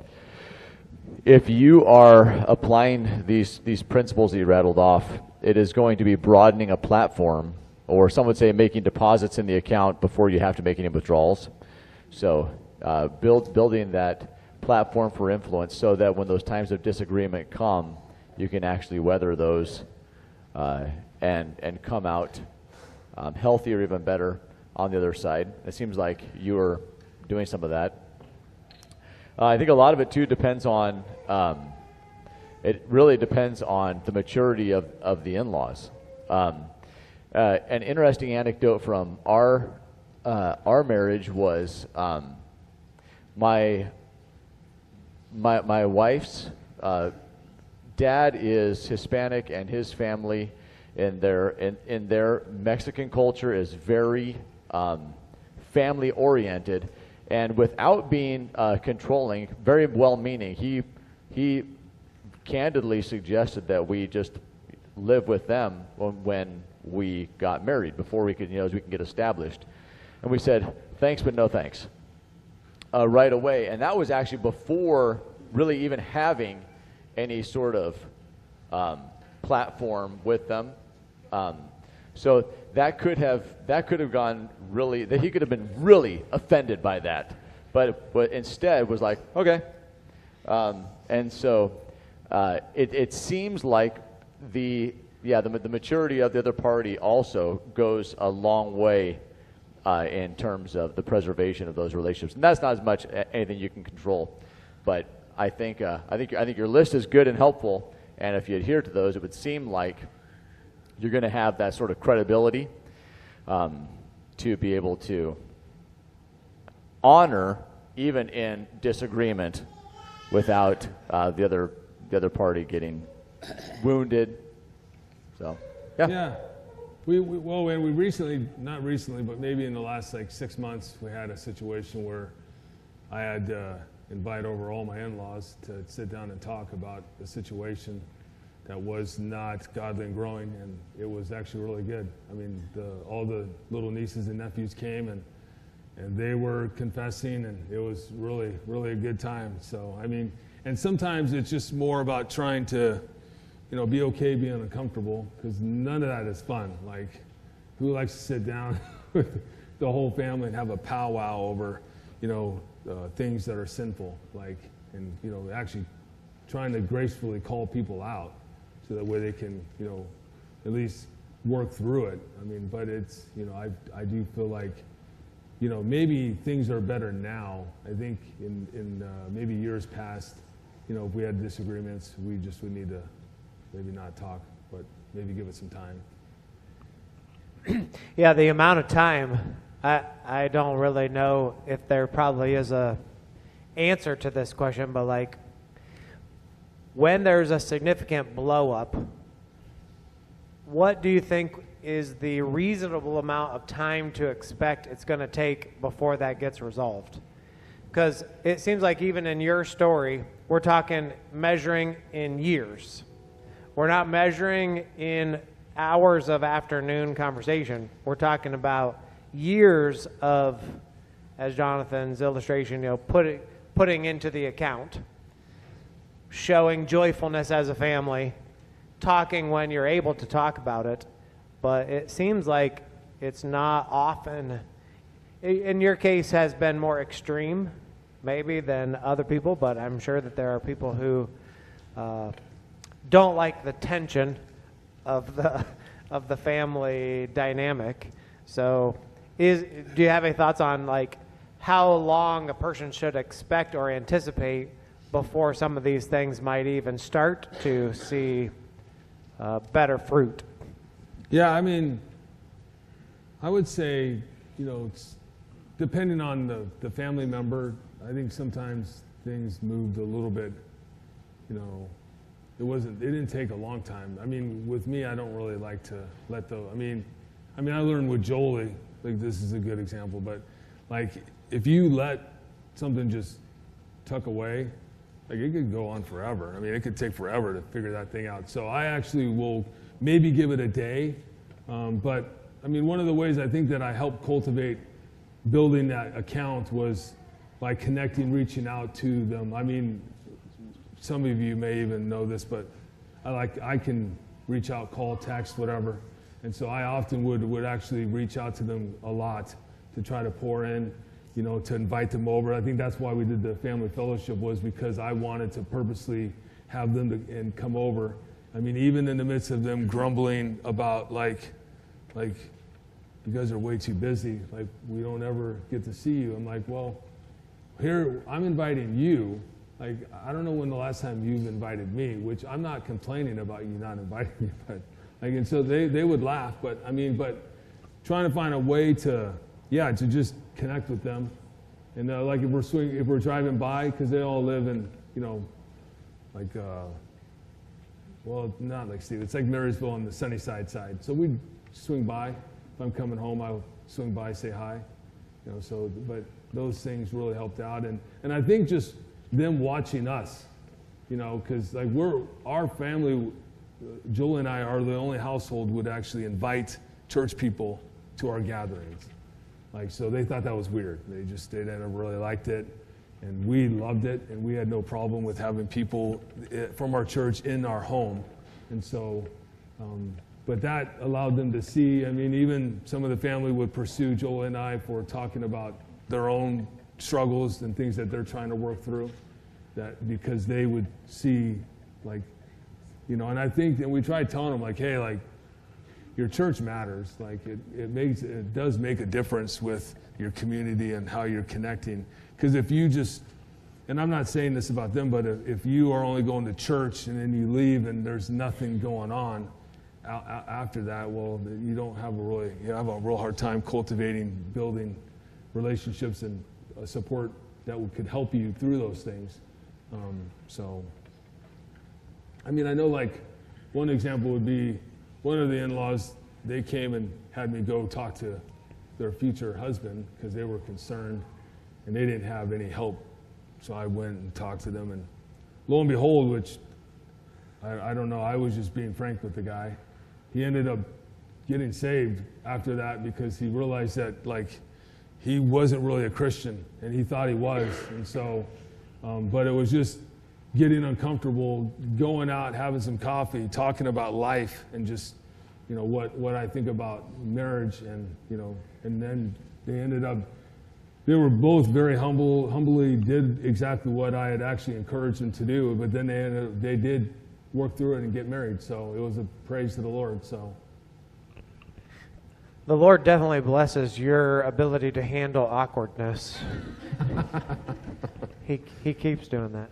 if you are applying these these principles that you rattled off, it is going to be broadening a platform, or some would say making deposits in the account before you have to make any withdrawals. So uh, build building that platform for influence so that when those times of disagreement come, you can actually weather those uh, and and come out um, healthy or even better on the other side. It seems like you are doing some of that. Uh, I think a lot of it too depends on, um, it really depends on the maturity of, of the in-laws. Um, uh, an interesting anecdote from our uh, our marriage was um, my My my wife's uh, dad is Hispanic, and his family in their in, in their Mexican culture is very um, family oriented, and without being uh, controlling, very well meaning, he he candidly suggested that we just live with them when, when we got married, before we could, you know, as we can get established, and we said thanks but no thanks. Uh, right away, and that was actually before really even having any sort of um, platform with them. Um, so that could have that could have gone really, that he could have been really offended by that, but but instead was like, okay. Um, and so uh, it, it seems like the yeah the, the maturity of the other party also goes a long way uh, in terms of the preservation of those relationships, and that's not as much anything you can control. But I think uh, I think I think your list is good and helpful, and if you adhere to those, it would seem like you're going to have that sort of credibility um, to be able to honor even in disagreement without uh, the other the other party getting wounded. So, yeah. Yeah. We, we well, and we recently, not recently, but maybe in the last like six months, we had a situation where I had uh, invite over all my in-laws to sit down and talk about the situation that was not godly and growing, and it was actually really good. I mean, the, all the little nieces and nephews came, and and they were confessing, and it was really, really a good time. So, I mean, and sometimes it's just more about trying to, you know, be okay being uncomfortable, because none of that is fun. Like, who likes to sit down with the whole family and have a powwow over, you know, uh, things that are sinful, like, and, you know, actually trying to gracefully call people out so that way they can, you know, at least work through it. I mean, but it's, you know, I, I do feel like, you know, maybe things are better now. I think in, in uh, maybe years past, you know, if we had disagreements, we just would need to maybe not talk, but maybe give it some time. Yeah, the amount of time, I, I don't really know if there probably is a answer to this question, but like, when there's a significant blow up, what do you think is the reasonable amount of time to expect it's going to take before that gets resolved? Because it seems like even in your story, we're talking measuring in years. We're not measuring in hours of afternoon conversation. We're talking about years of, as Jonathan's illustration, you know, putting putting into the account, showing joyfulness as a family, talking when you're able to talk about it. But it seems like it's not often, in your case, has been more extreme maybe than other people, but I'm sure that there are people who uh, don't like the tension of the of the family dynamic. So is do you have any thoughts on like how long a person should expect or anticipate before some of these things might even start to see uh, better fruit? Yeah, I mean, I would say, you know, it's depending on the, the family member, I think sometimes things moved a little bit, you know, it wasn't, it didn't take a long time. I mean, with me, I don't really like to let the, I mean, I mean, I learned with Jolie, like this is a good example, but like if you let something just tuck away, like it could go on forever. I mean, it could take forever to figure that thing out. So I actually will maybe give it a day. Um, but I mean, one of the ways I think that I helped cultivate building that account was by connecting, reaching out to them. I mean, some of you may even know this, but I like I can reach out, call, text, whatever. And so I often would would actually reach out to them a lot to try to pour in, you know, to invite them over. I think that's why we did the family fellowship, was because I wanted to purposely have them to, and come over. I mean, even in the midst of them grumbling about like, like, you guys are way too busy. Like, we don't ever get to see you. I'm like, well, here, I'm inviting you. Like, I don't know when the last time you've invited me, which I'm not complaining about you not inviting me, but like, and so they, they would laugh, but I mean, but trying to find a way to, yeah, to just connect with them. And uh, like if we're swing, if we're driving by, because they all live in, you know, like, uh, well, not like Steve, it's like Marysville on the Sunnyside side. So we'd swing by. If I'm coming home, I'll swing by, say hi. You know, so, but those things really helped out. And, and I think just them watching us, you know, because like we're, our family, Joel and I are the only household would actually invite church people to our gatherings. Like, so they thought that was weird. They just, they didn't really liked it. And we loved it, and we had no problem with having people from our church in our home. And so, um, but that allowed them to see, I mean, even some of the family would pursue Joel and I for talking about their own struggles and things that they're trying to work through, that because they would see Like, you know, and I think, and we tried telling them, like, hey, like, your church matters. Like, it, it makes, it does make a difference with your community and how you're connecting. Because if you just, and I'm not saying this about them, but if, if you are only going to church and then you leave and there's nothing going on a, a, after that, well, you don't have a really, you have a real hard time cultivating, building relationships and uh, support that would, could help you through those things. Um, so, I mean, I know, like, one example would be one of the in-laws, they came and had me go talk to their future husband because they were concerned and they didn't have any help. So I went and talked to them, and lo and behold, which I, I don't know, I was just being frank with the guy. He ended up getting saved after that because he realized that, like, he wasn't really a Christian, and he thought he was. And so, um, but it was just getting uncomfortable, going out, having some coffee, talking about life, and just, you know, what, what I think about marriage, and, you know, and then they ended up, they were both very humble, humbly did exactly what I had actually encouraged them to do, but then they ended up, they did work through it and get married, so it was a praise to the Lord, so. The Lord definitely blesses your ability to handle awkwardness. he, he keeps doing that.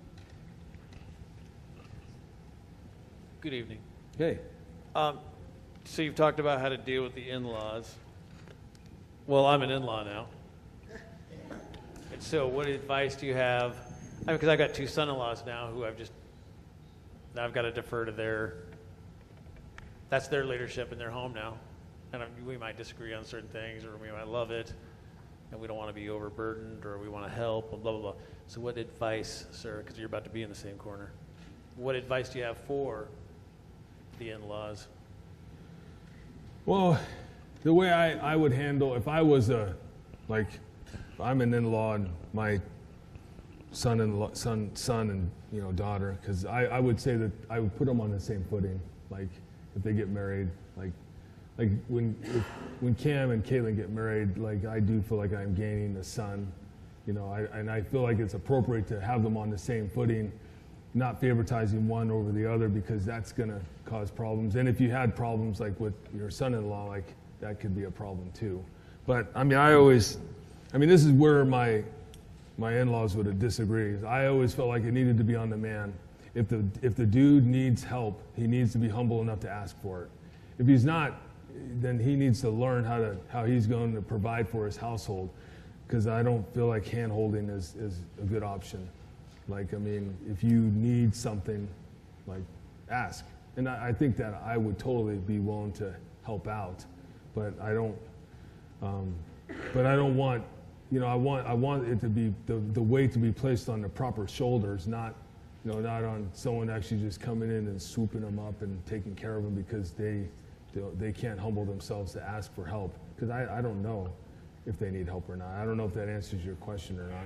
Good evening. Hey. Um, so you've talked about how to deal with the in-laws. Well, I'm an in-law now. And so what advice do you have? I mean, because I've got two son-in-laws now who I've just, I've got to defer to their, that's their leadership in their home now. And I'm, we might disagree on certain things, or we might love it, and we don't want to be overburdened, or we want to help, blah, blah, blah. So what advice, sir, because you're about to be in the same corner, what advice do you have for the in-laws? Well, the way I, I would handle, if I was a, like, if I'm an in-law and my son and son, son and, you know, daughter, because I, I would say that I would put them on the same footing. Like, if they get married, like, like when if, when Cam and Caitlin get married, like, I do feel like I'm gaining a son, you know, I, and I feel like it's appropriate to have them on the same footing, not favoritizing one over the other, because that's going to cause problems. And if you had problems like with your son-in-law, like, that could be a problem too. But I mean, I always, I mean, this is where my my in-laws would disagree. I always felt like it needed to be on the man. If the if the dude needs help, he needs to be humble enough to ask for it. If he's not, then he needs to learn how to how he's going to provide for his household. Because I don't feel like hand-holding is, is a good option. Like, I mean, if you need something, like, ask. And I, I think that I would totally be willing to help out, but I don't, um, but I don't want, you know, I want, I want it to be, the, the weight to be placed on the proper shoulders, not, you know, not on someone actually just coming in and swooping them up and taking care of them because they, they, they can't humble themselves to ask for help. Because I, I don't know if they need help or not. I don't know if that answers your question or not.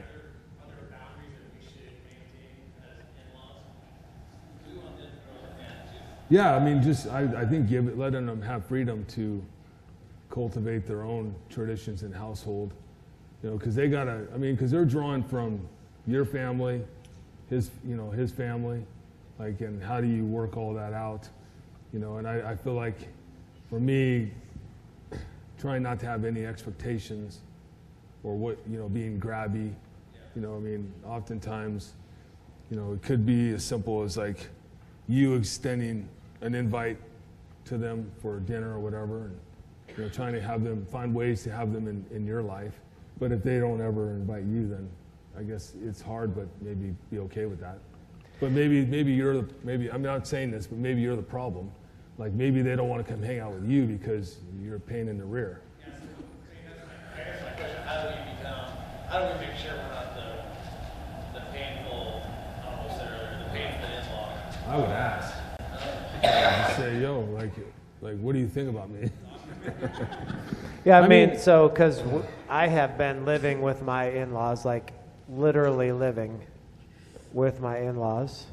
Yeah, I mean, just I, I think give it, letting them have freedom to cultivate their own traditions and household, you know, because they gotta. I mean, because they're drawing from your family, his, you know, his family, like, and how do you work all that out, you know? And I, I feel like, for me, trying not to have any expectations, or what, you know, being grabby, you know. I mean, oftentimes, you know, it could be as simple as like you extending an invite to them for dinner or whatever, and, you know, trying to have them, find ways to have them in, in your life. But if they don't ever invite you, then I guess it's hard, but maybe be okay with that. But maybe maybe you're the, maybe, I'm not saying this, but maybe you're the problem. Like, maybe they don't want to come hang out with you because you're a pain in the rear. I guess my question, how do we become, how do we make sure we're not the, the painful, I don't know what I said earlier, the painful in-law? I would ask. I would say, yo, like, like, what do you think about me? Yeah, I, I mean, mean- so, because w- I have been living with my in-laws, like, literally living with my in-laws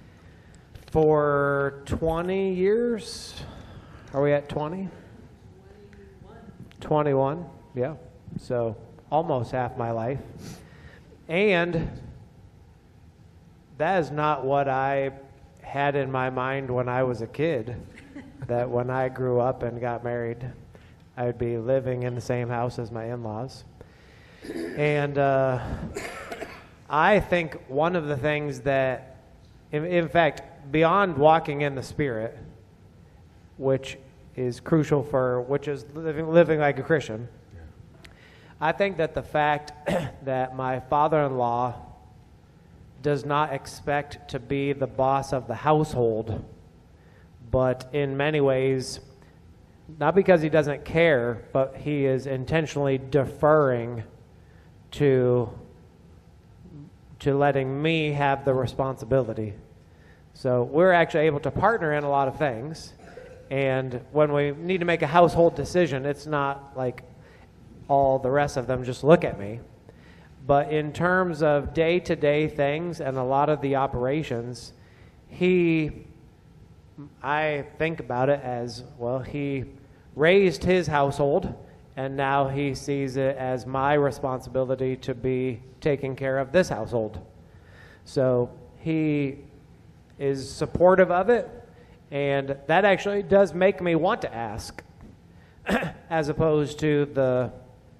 for twenty years. Are we at twenty? twenty-one, yeah. So, almost half my life. And that is not what I had in my mind when I was a kid that when I grew up and got married, I would be living in the same house as my in-laws. And uh, I think one of the things that, in, in fact, beyond walking in the Spirit, which is crucial for, which is living, living like a Christian, I think that the fact that my father-in-law does not expect to be the boss of the household, but in many ways, not because he doesn't care, but he is intentionally deferring to, to letting me have the responsibility. So we're actually able to partner in a lot of things. And when we need to make a household decision, it's not like all the rest of them just look at me. But in terms of day-to-day things and a lot of the operations, he, I think about it as, well, he raised his household, and now he sees it as my responsibility to be taking care of this household. So he is supportive of it, and that actually does make me want to ask, as opposed to the,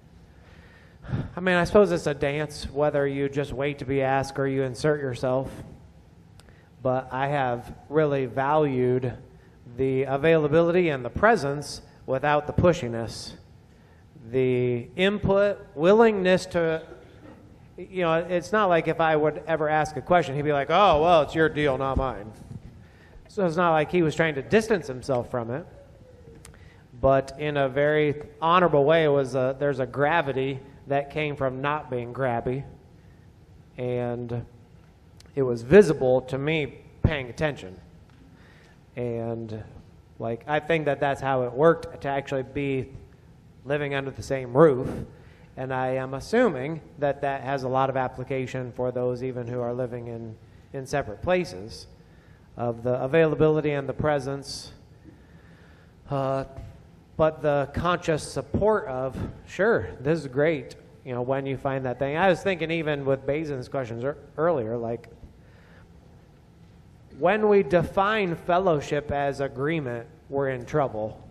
I mean, I suppose it's a dance, whether you just wait to be asked or you insert yourself. But I have really valued the availability and the presence without the pushiness. The input, willingness to, you know, it's not like if I would ever ask a question, he'd be like, oh, well, it's your deal, not mine. So it's not like he was trying to distance himself from it. But in a very honorable way, it was a, there's a gravity that came from not being grabby. And it was visible to me paying attention. And like, I think that that's how it worked to actually be living under the same roof. And I am assuming that that has a lot of application for those even who are living in, in separate places, of the availability and the presence, uh, but the conscious support of, sure, this is great, you know, when you find that thing. I was thinking even with Basin's questions er- earlier, like, when we define fellowship as agreement, we're in trouble.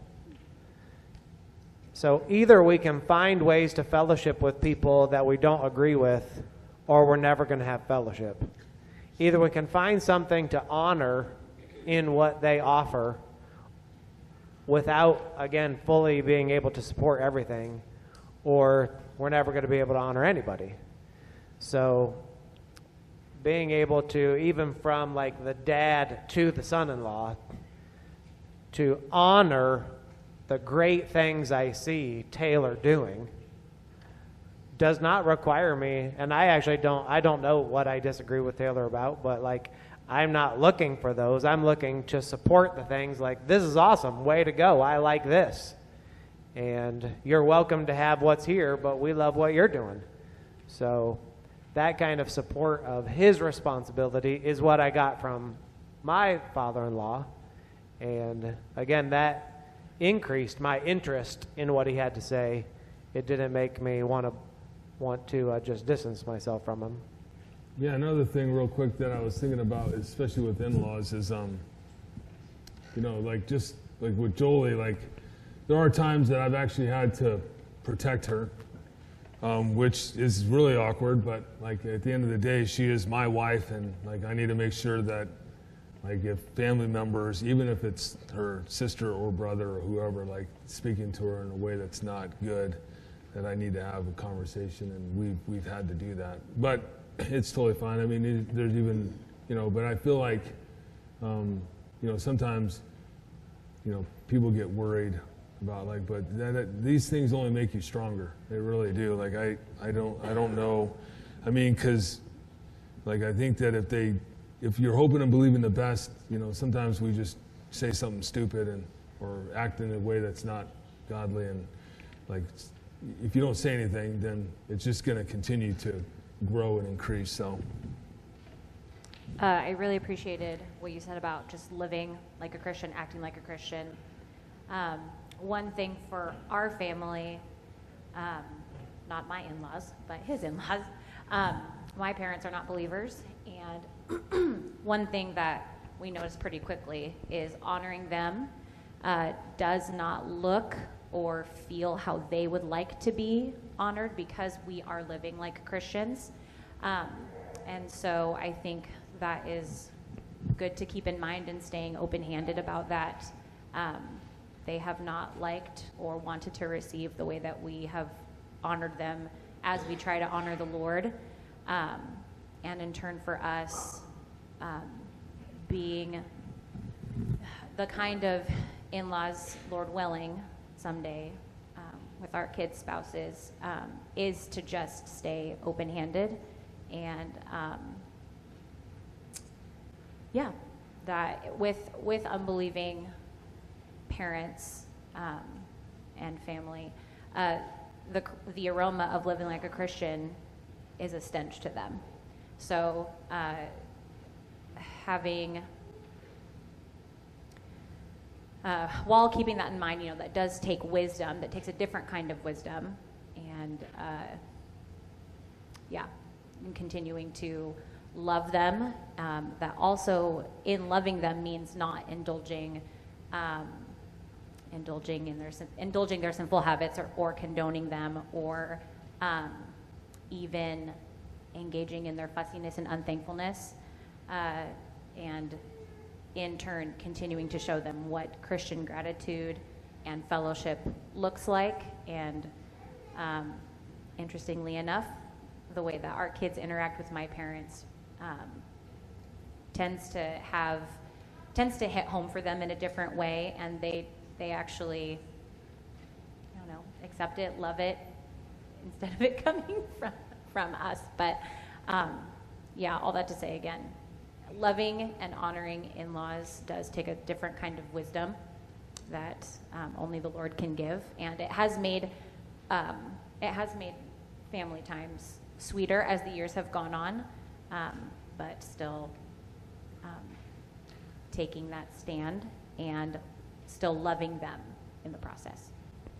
So either we can find ways to fellowship with people that we don't agree with, or we're never going to have fellowship. Either we can find something to honor in what they offer without, again, fully being able to support everything, or we're never going to be able to honor anybody. So being able to, even from like the dad to the son-in-law, to honor the great things I see Taylor doing does not require me, and I actually don't, I don't know what I disagree with Taylor about, but like, I'm not looking for those. I'm looking to support the things like, this is awesome, way to go, I like this. And you're welcome to have what's here, but we love what you're doing. So that kind of support of his responsibility is what I got from my father-in-law. And again, that increased my interest in what he had to say. It didn't make me want to want to uh, just distance myself from him. Yeah, another thing real quick that I was thinking about, especially with in-laws, is, um, you know, like just like with Jolie, like there are times that I've actually had to protect her, um, which is really awkward, but like at the end of the day, she is my wife, and like I need to make sure that like if family members, even if it's her sister or brother or whoever, like speaking to her in a way that's not good, that I need to have a conversation, and we've, we've had to do that. But it's totally fine. I mean, it, there's even, you know, but I feel like, um, you know, sometimes, you know, people get worried about like, but that, that, these things only make you stronger. They really do. Like, I, I don't, I don't know. I mean, because, like, I think that if they, if you're hoping and believing the best, you know, sometimes we just say something stupid and, or act in a way that's not godly, and like, if you don't say anything, then it's just going to continue to grow and increase. So uh, I really appreciated what you said about just living like a Christian, acting like a Christian. Um, one thing for our family, um, not my in-laws, but his in-laws, um, my parents are not believers, and one thing that we noticed pretty quickly is honoring them uh, does not look or feel how they would like to be honored because we are living like Christians. Um, and so I think that is good to keep in mind and staying open-handed about that. Um, they have not liked or wanted to receive the way that we have honored them as we try to honor the Lord. Um, and in turn for us, um, being the kind of in-laws, Lord willing, someday, um, with our kids' spouses, um, is to just stay open-handed and, um, yeah, that with with unbelieving parents um, and family, uh, the the aroma of living like a Christian is a stench to them. So uh, having uh, while keeping that in mind, you know, that does take wisdom. That takes a different kind of wisdom, and uh, yeah, and continuing to love them. Um, that also, in loving them, means not indulging, um, indulging in their sin- indulging their sinful habits, or, or condoning them, or um, even engaging in their fussiness and unthankfulness, uh, and in turn continuing to show them what Christian gratitude and fellowship looks like. And um, interestingly enough, the way that our kids interact with my parents um, tends to have tends to hit home for them in a different way, and they they actually, I don't know, accept it, love it, instead of it coming from from us. But um, yeah, all that to say again, loving and honoring in-laws does take a different kind of wisdom that um, only the Lord can give, and it has made um, it has made family times sweeter as the years have gone on, um, but still um, taking that stand and still loving them in the process.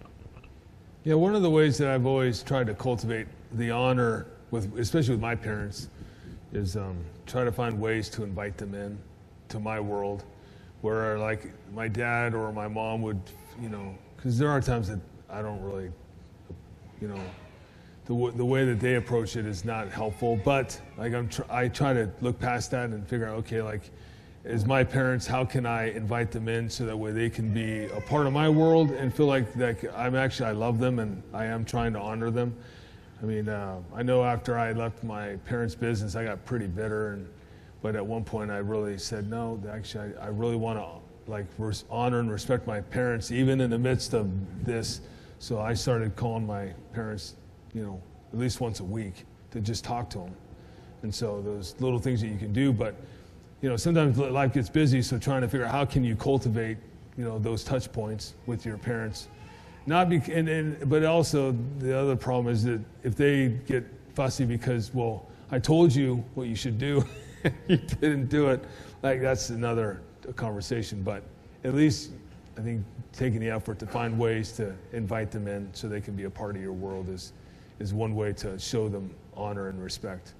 Yeah, one of the ways that I've always tried to cultivate the honor, with, especially with my parents, is um, try to find ways to invite them in to my world, where like my dad or my mom would, you know, because there are times that I don't really, you know, the w- the way that they approach it is not helpful. But like I'm, tr- I try to look past that and figure out, okay, like, as my parents, how can I invite them in so that way they can be a part of my world and feel like that I'm actually, I love them and I am trying to honor them. I mean, uh, I know after I left my parents' business, I got pretty bitter, and but at one point I really said, no, actually, I, I really want to like res- honor and respect my parents, even in the midst of this. So I started calling my parents, you know, at least once a week to just talk to them. And so those little things that you can do, but you know, sometimes life gets busy, so trying to figure out how can you cultivate, you know, those touch points with your parents. Not be, and, and, but also the other problem is that if they get fussy because, well, I told you what you should do, you didn't do it, like that's another conversation. But at least I think taking the effort to find ways to invite them in so they can be a part of your world is, is one way to show them honor and respect.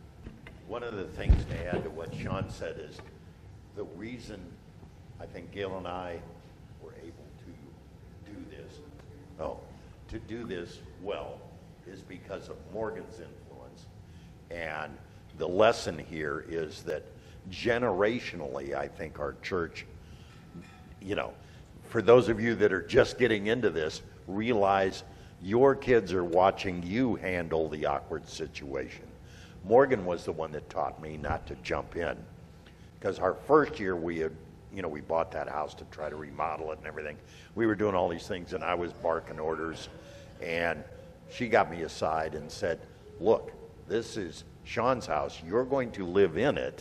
One of the things to add to what Sean said is the reason I think Gail and I were able to do this, oh, to do this well, is because of Morgan's influence. And the lesson here is that generationally, I think our church, you know, for those of you that are just getting into this, realize your kids are watching you handle the awkward situation. Morgan was the one that taught me not to jump in, because our first year we had, you know, we bought that house to try to remodel it and everything. We were doing all these things, and I was barking orders, and she got me aside and said, look, this is Sean's house. You're going to live in it,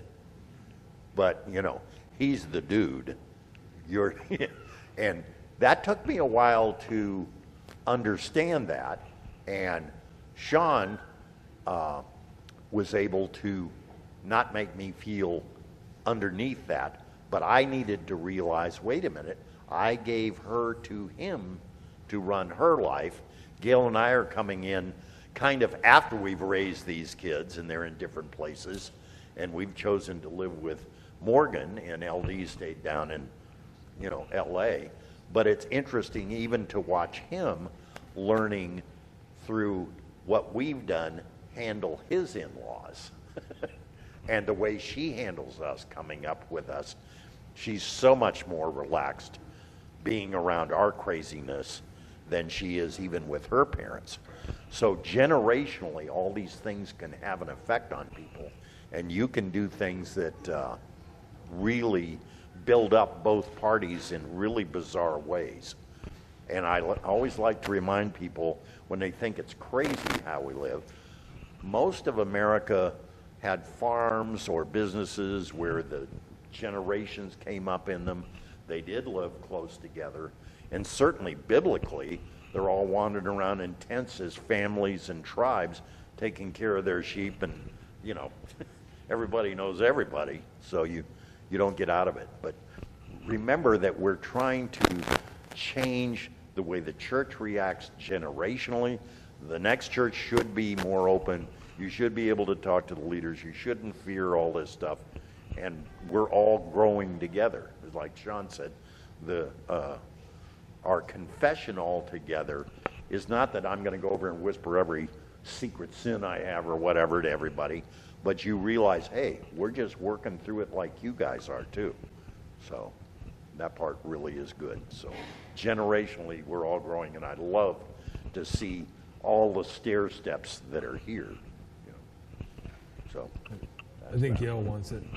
but, you know, he's the dude. You're, and that took me a while to understand that, and Sean, uh, was able to not make me feel underneath that, but I needed to realize, wait a minute, I gave her to him to run her life. Gail and I are coming in kind of after we've raised these kids and they're in different places, and we've chosen to live with Morgan, and L D stayed down in, you know, L A. But it's interesting even to watch him learning through what we've done handle his in-laws. And the way she handles us coming up with us, she's so much more relaxed being around our craziness than she is even with her parents. So generationally, all these things can have an effect on people, and you can do things that uh, really build up both parties in really bizarre ways. And I l- always like to remind people when they think it's crazy how we live, most of America had farms or businesses where the generations came up in them. They did live close together, and certainly biblically, they're all wandering around in tents as families and tribes, taking care of their sheep, and you know, everybody knows everybody, so you you don't get out of it. But remember that we're trying to change the way the church reacts generationally. The next church should be more open. You should be able to talk to the leaders. You shouldn't fear all this stuff. And we're all growing together. Like Sean said, the uh, our confession all together is not that I'm going to go over and whisper every secret sin I have or whatever to everybody, but you realize, hey, we're just working through it like you guys are too. So that part really is good. So generationally, we're all growing, and I love to see all the stair steps that are here. You know. So I think Gail wants it.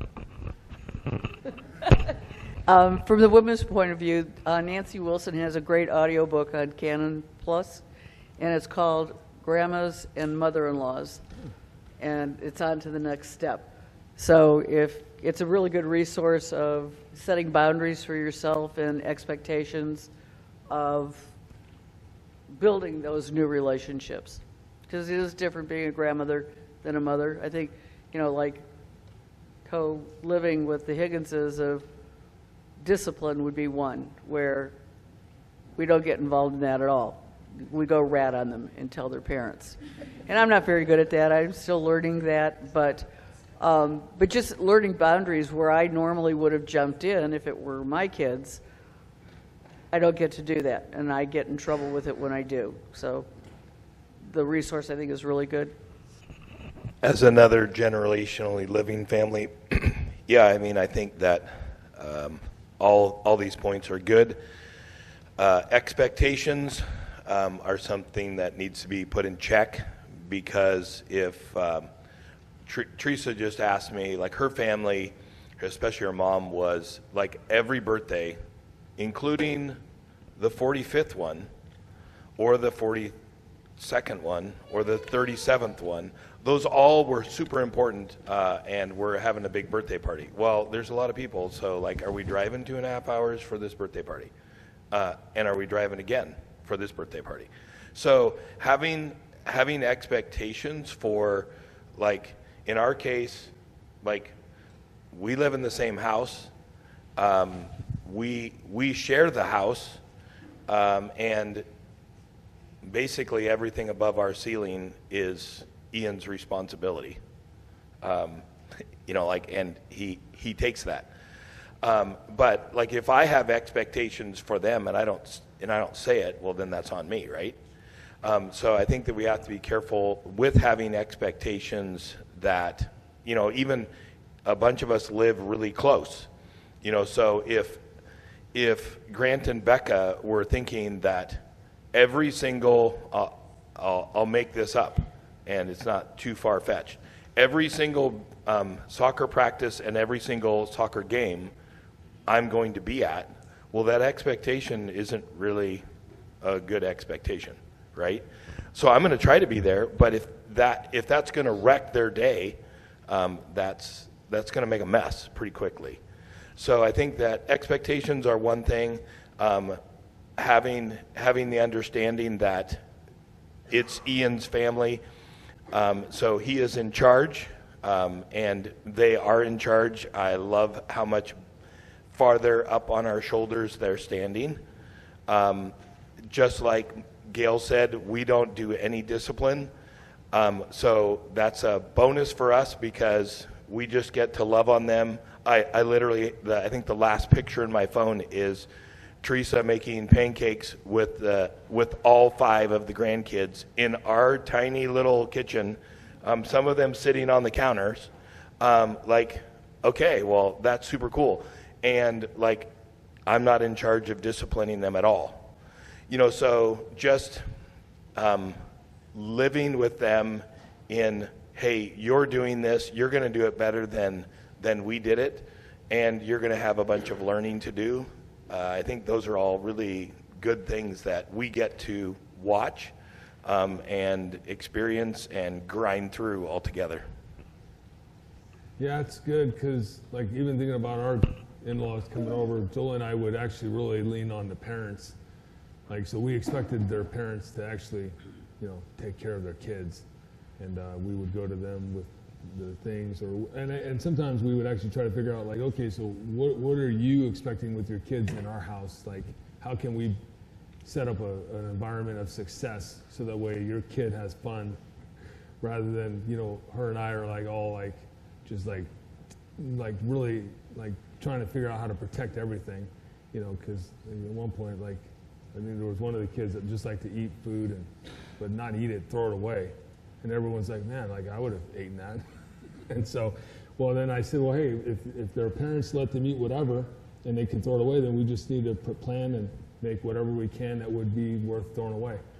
Um, from the women's point of view, uh, Nancy Wilson has a great audiobook on Canon Plus, and it's called Grandmas and Mother-in-Laws, and it's on to the next step. So if it's a really good resource of setting boundaries for yourself and expectations of building those new relationships, because it is different being a grandmother than a mother. I think, you know, like co-living with the Higginses of discipline would be one, where we don't get involved in that at all. We go rat on them and tell their parents. And I'm not very good at that. I'm still learning that, but um, but just learning boundaries where I normally would have jumped in if it were my kids, I don't get to do that, and I get in trouble with it when I do. So the resource, I think, is really good. As another generationally living family, yeah, I mean, I think that um, all all these points are good. Uh, expectations um, are something that needs to be put in check, because if um, Tr- Teresa just asked me, like her family, especially her mom, was like every birthday, including the forty-fifth one, or the forty-second one, or the thirty-seventh one, those all were super important, uh, and we're having a big birthday party. Well, there's a lot of people, so like, are we driving two and a half hours for this birthday party? Uh, and are we driving again for this birthday party? So having having expectations for, like, in our case, like, we live in the same house. Um, we we share the house, um, and basically everything above our ceiling is Ian's responsibility. Um, you know, like, and he he takes that. Um, but like, if I have expectations for them and I don't and I don't say it, well, then that's on me, right? Um, so I think that we have to be careful with having expectations that, you know, even a bunch of us live really close, you know. So if if Grant and Becca were thinking that every single, uh, I'll, I'll make this up, and it's not too far-fetched, every single um, soccer practice and every single soccer game I'm going to be at, well, that expectation isn't really a good expectation, right? So I'm going to try to be there, but if that if that's going to wreck their day, um, that's that's going to make a mess pretty quickly. So I think that expectations are one thing. Um, having having the understanding that it's Ian's family, um, so he is in charge, um, and they are in charge. I love how much farther up on our shoulders they're standing. Um, just like Gail said, we don't do any discipline. Um, so that's a bonus for us, because we just get to love on them. I, I literally, the, I think the last picture in my phone is Teresa making pancakes with the, with all five of the grandkids in our tiny little kitchen. Um, some of them sitting on the counters. Um, like, okay, well, that's super cool. And like, I'm not in charge of disciplining them at all. You know, so just um, living with them in, hey, you're doing this, you're going to do it better than than we did it, and you're going to have a bunch of learning to do. Uh, I think those are all really good things that we get to watch um, and experience and grind through all together. Yeah, it's good because, like, even thinking about our in-laws coming over, Joel and I would actually really lean on the parents. Like, so we expected their parents to actually, you know, take care of their kids, and uh, we would go to them with the things, or and and sometimes we would actually try to figure out, like, okay, so what what are you expecting with your kids in our house? Like, how can we set up a, an environment of success so that way your kid has fun, rather than, you know, her and I are like all like just like like really like trying to figure out how to protect everything, you know, because at one point, like, I mean, there was one of the kids that just liked to eat food and but not eat it, throw it away. And everyone's like, man, like, I would have eaten that. And so, well, then I said, well, hey, if, if their parents let them eat whatever and they can throw it away, then we just need to plan and make whatever we can that would be worth throwing away.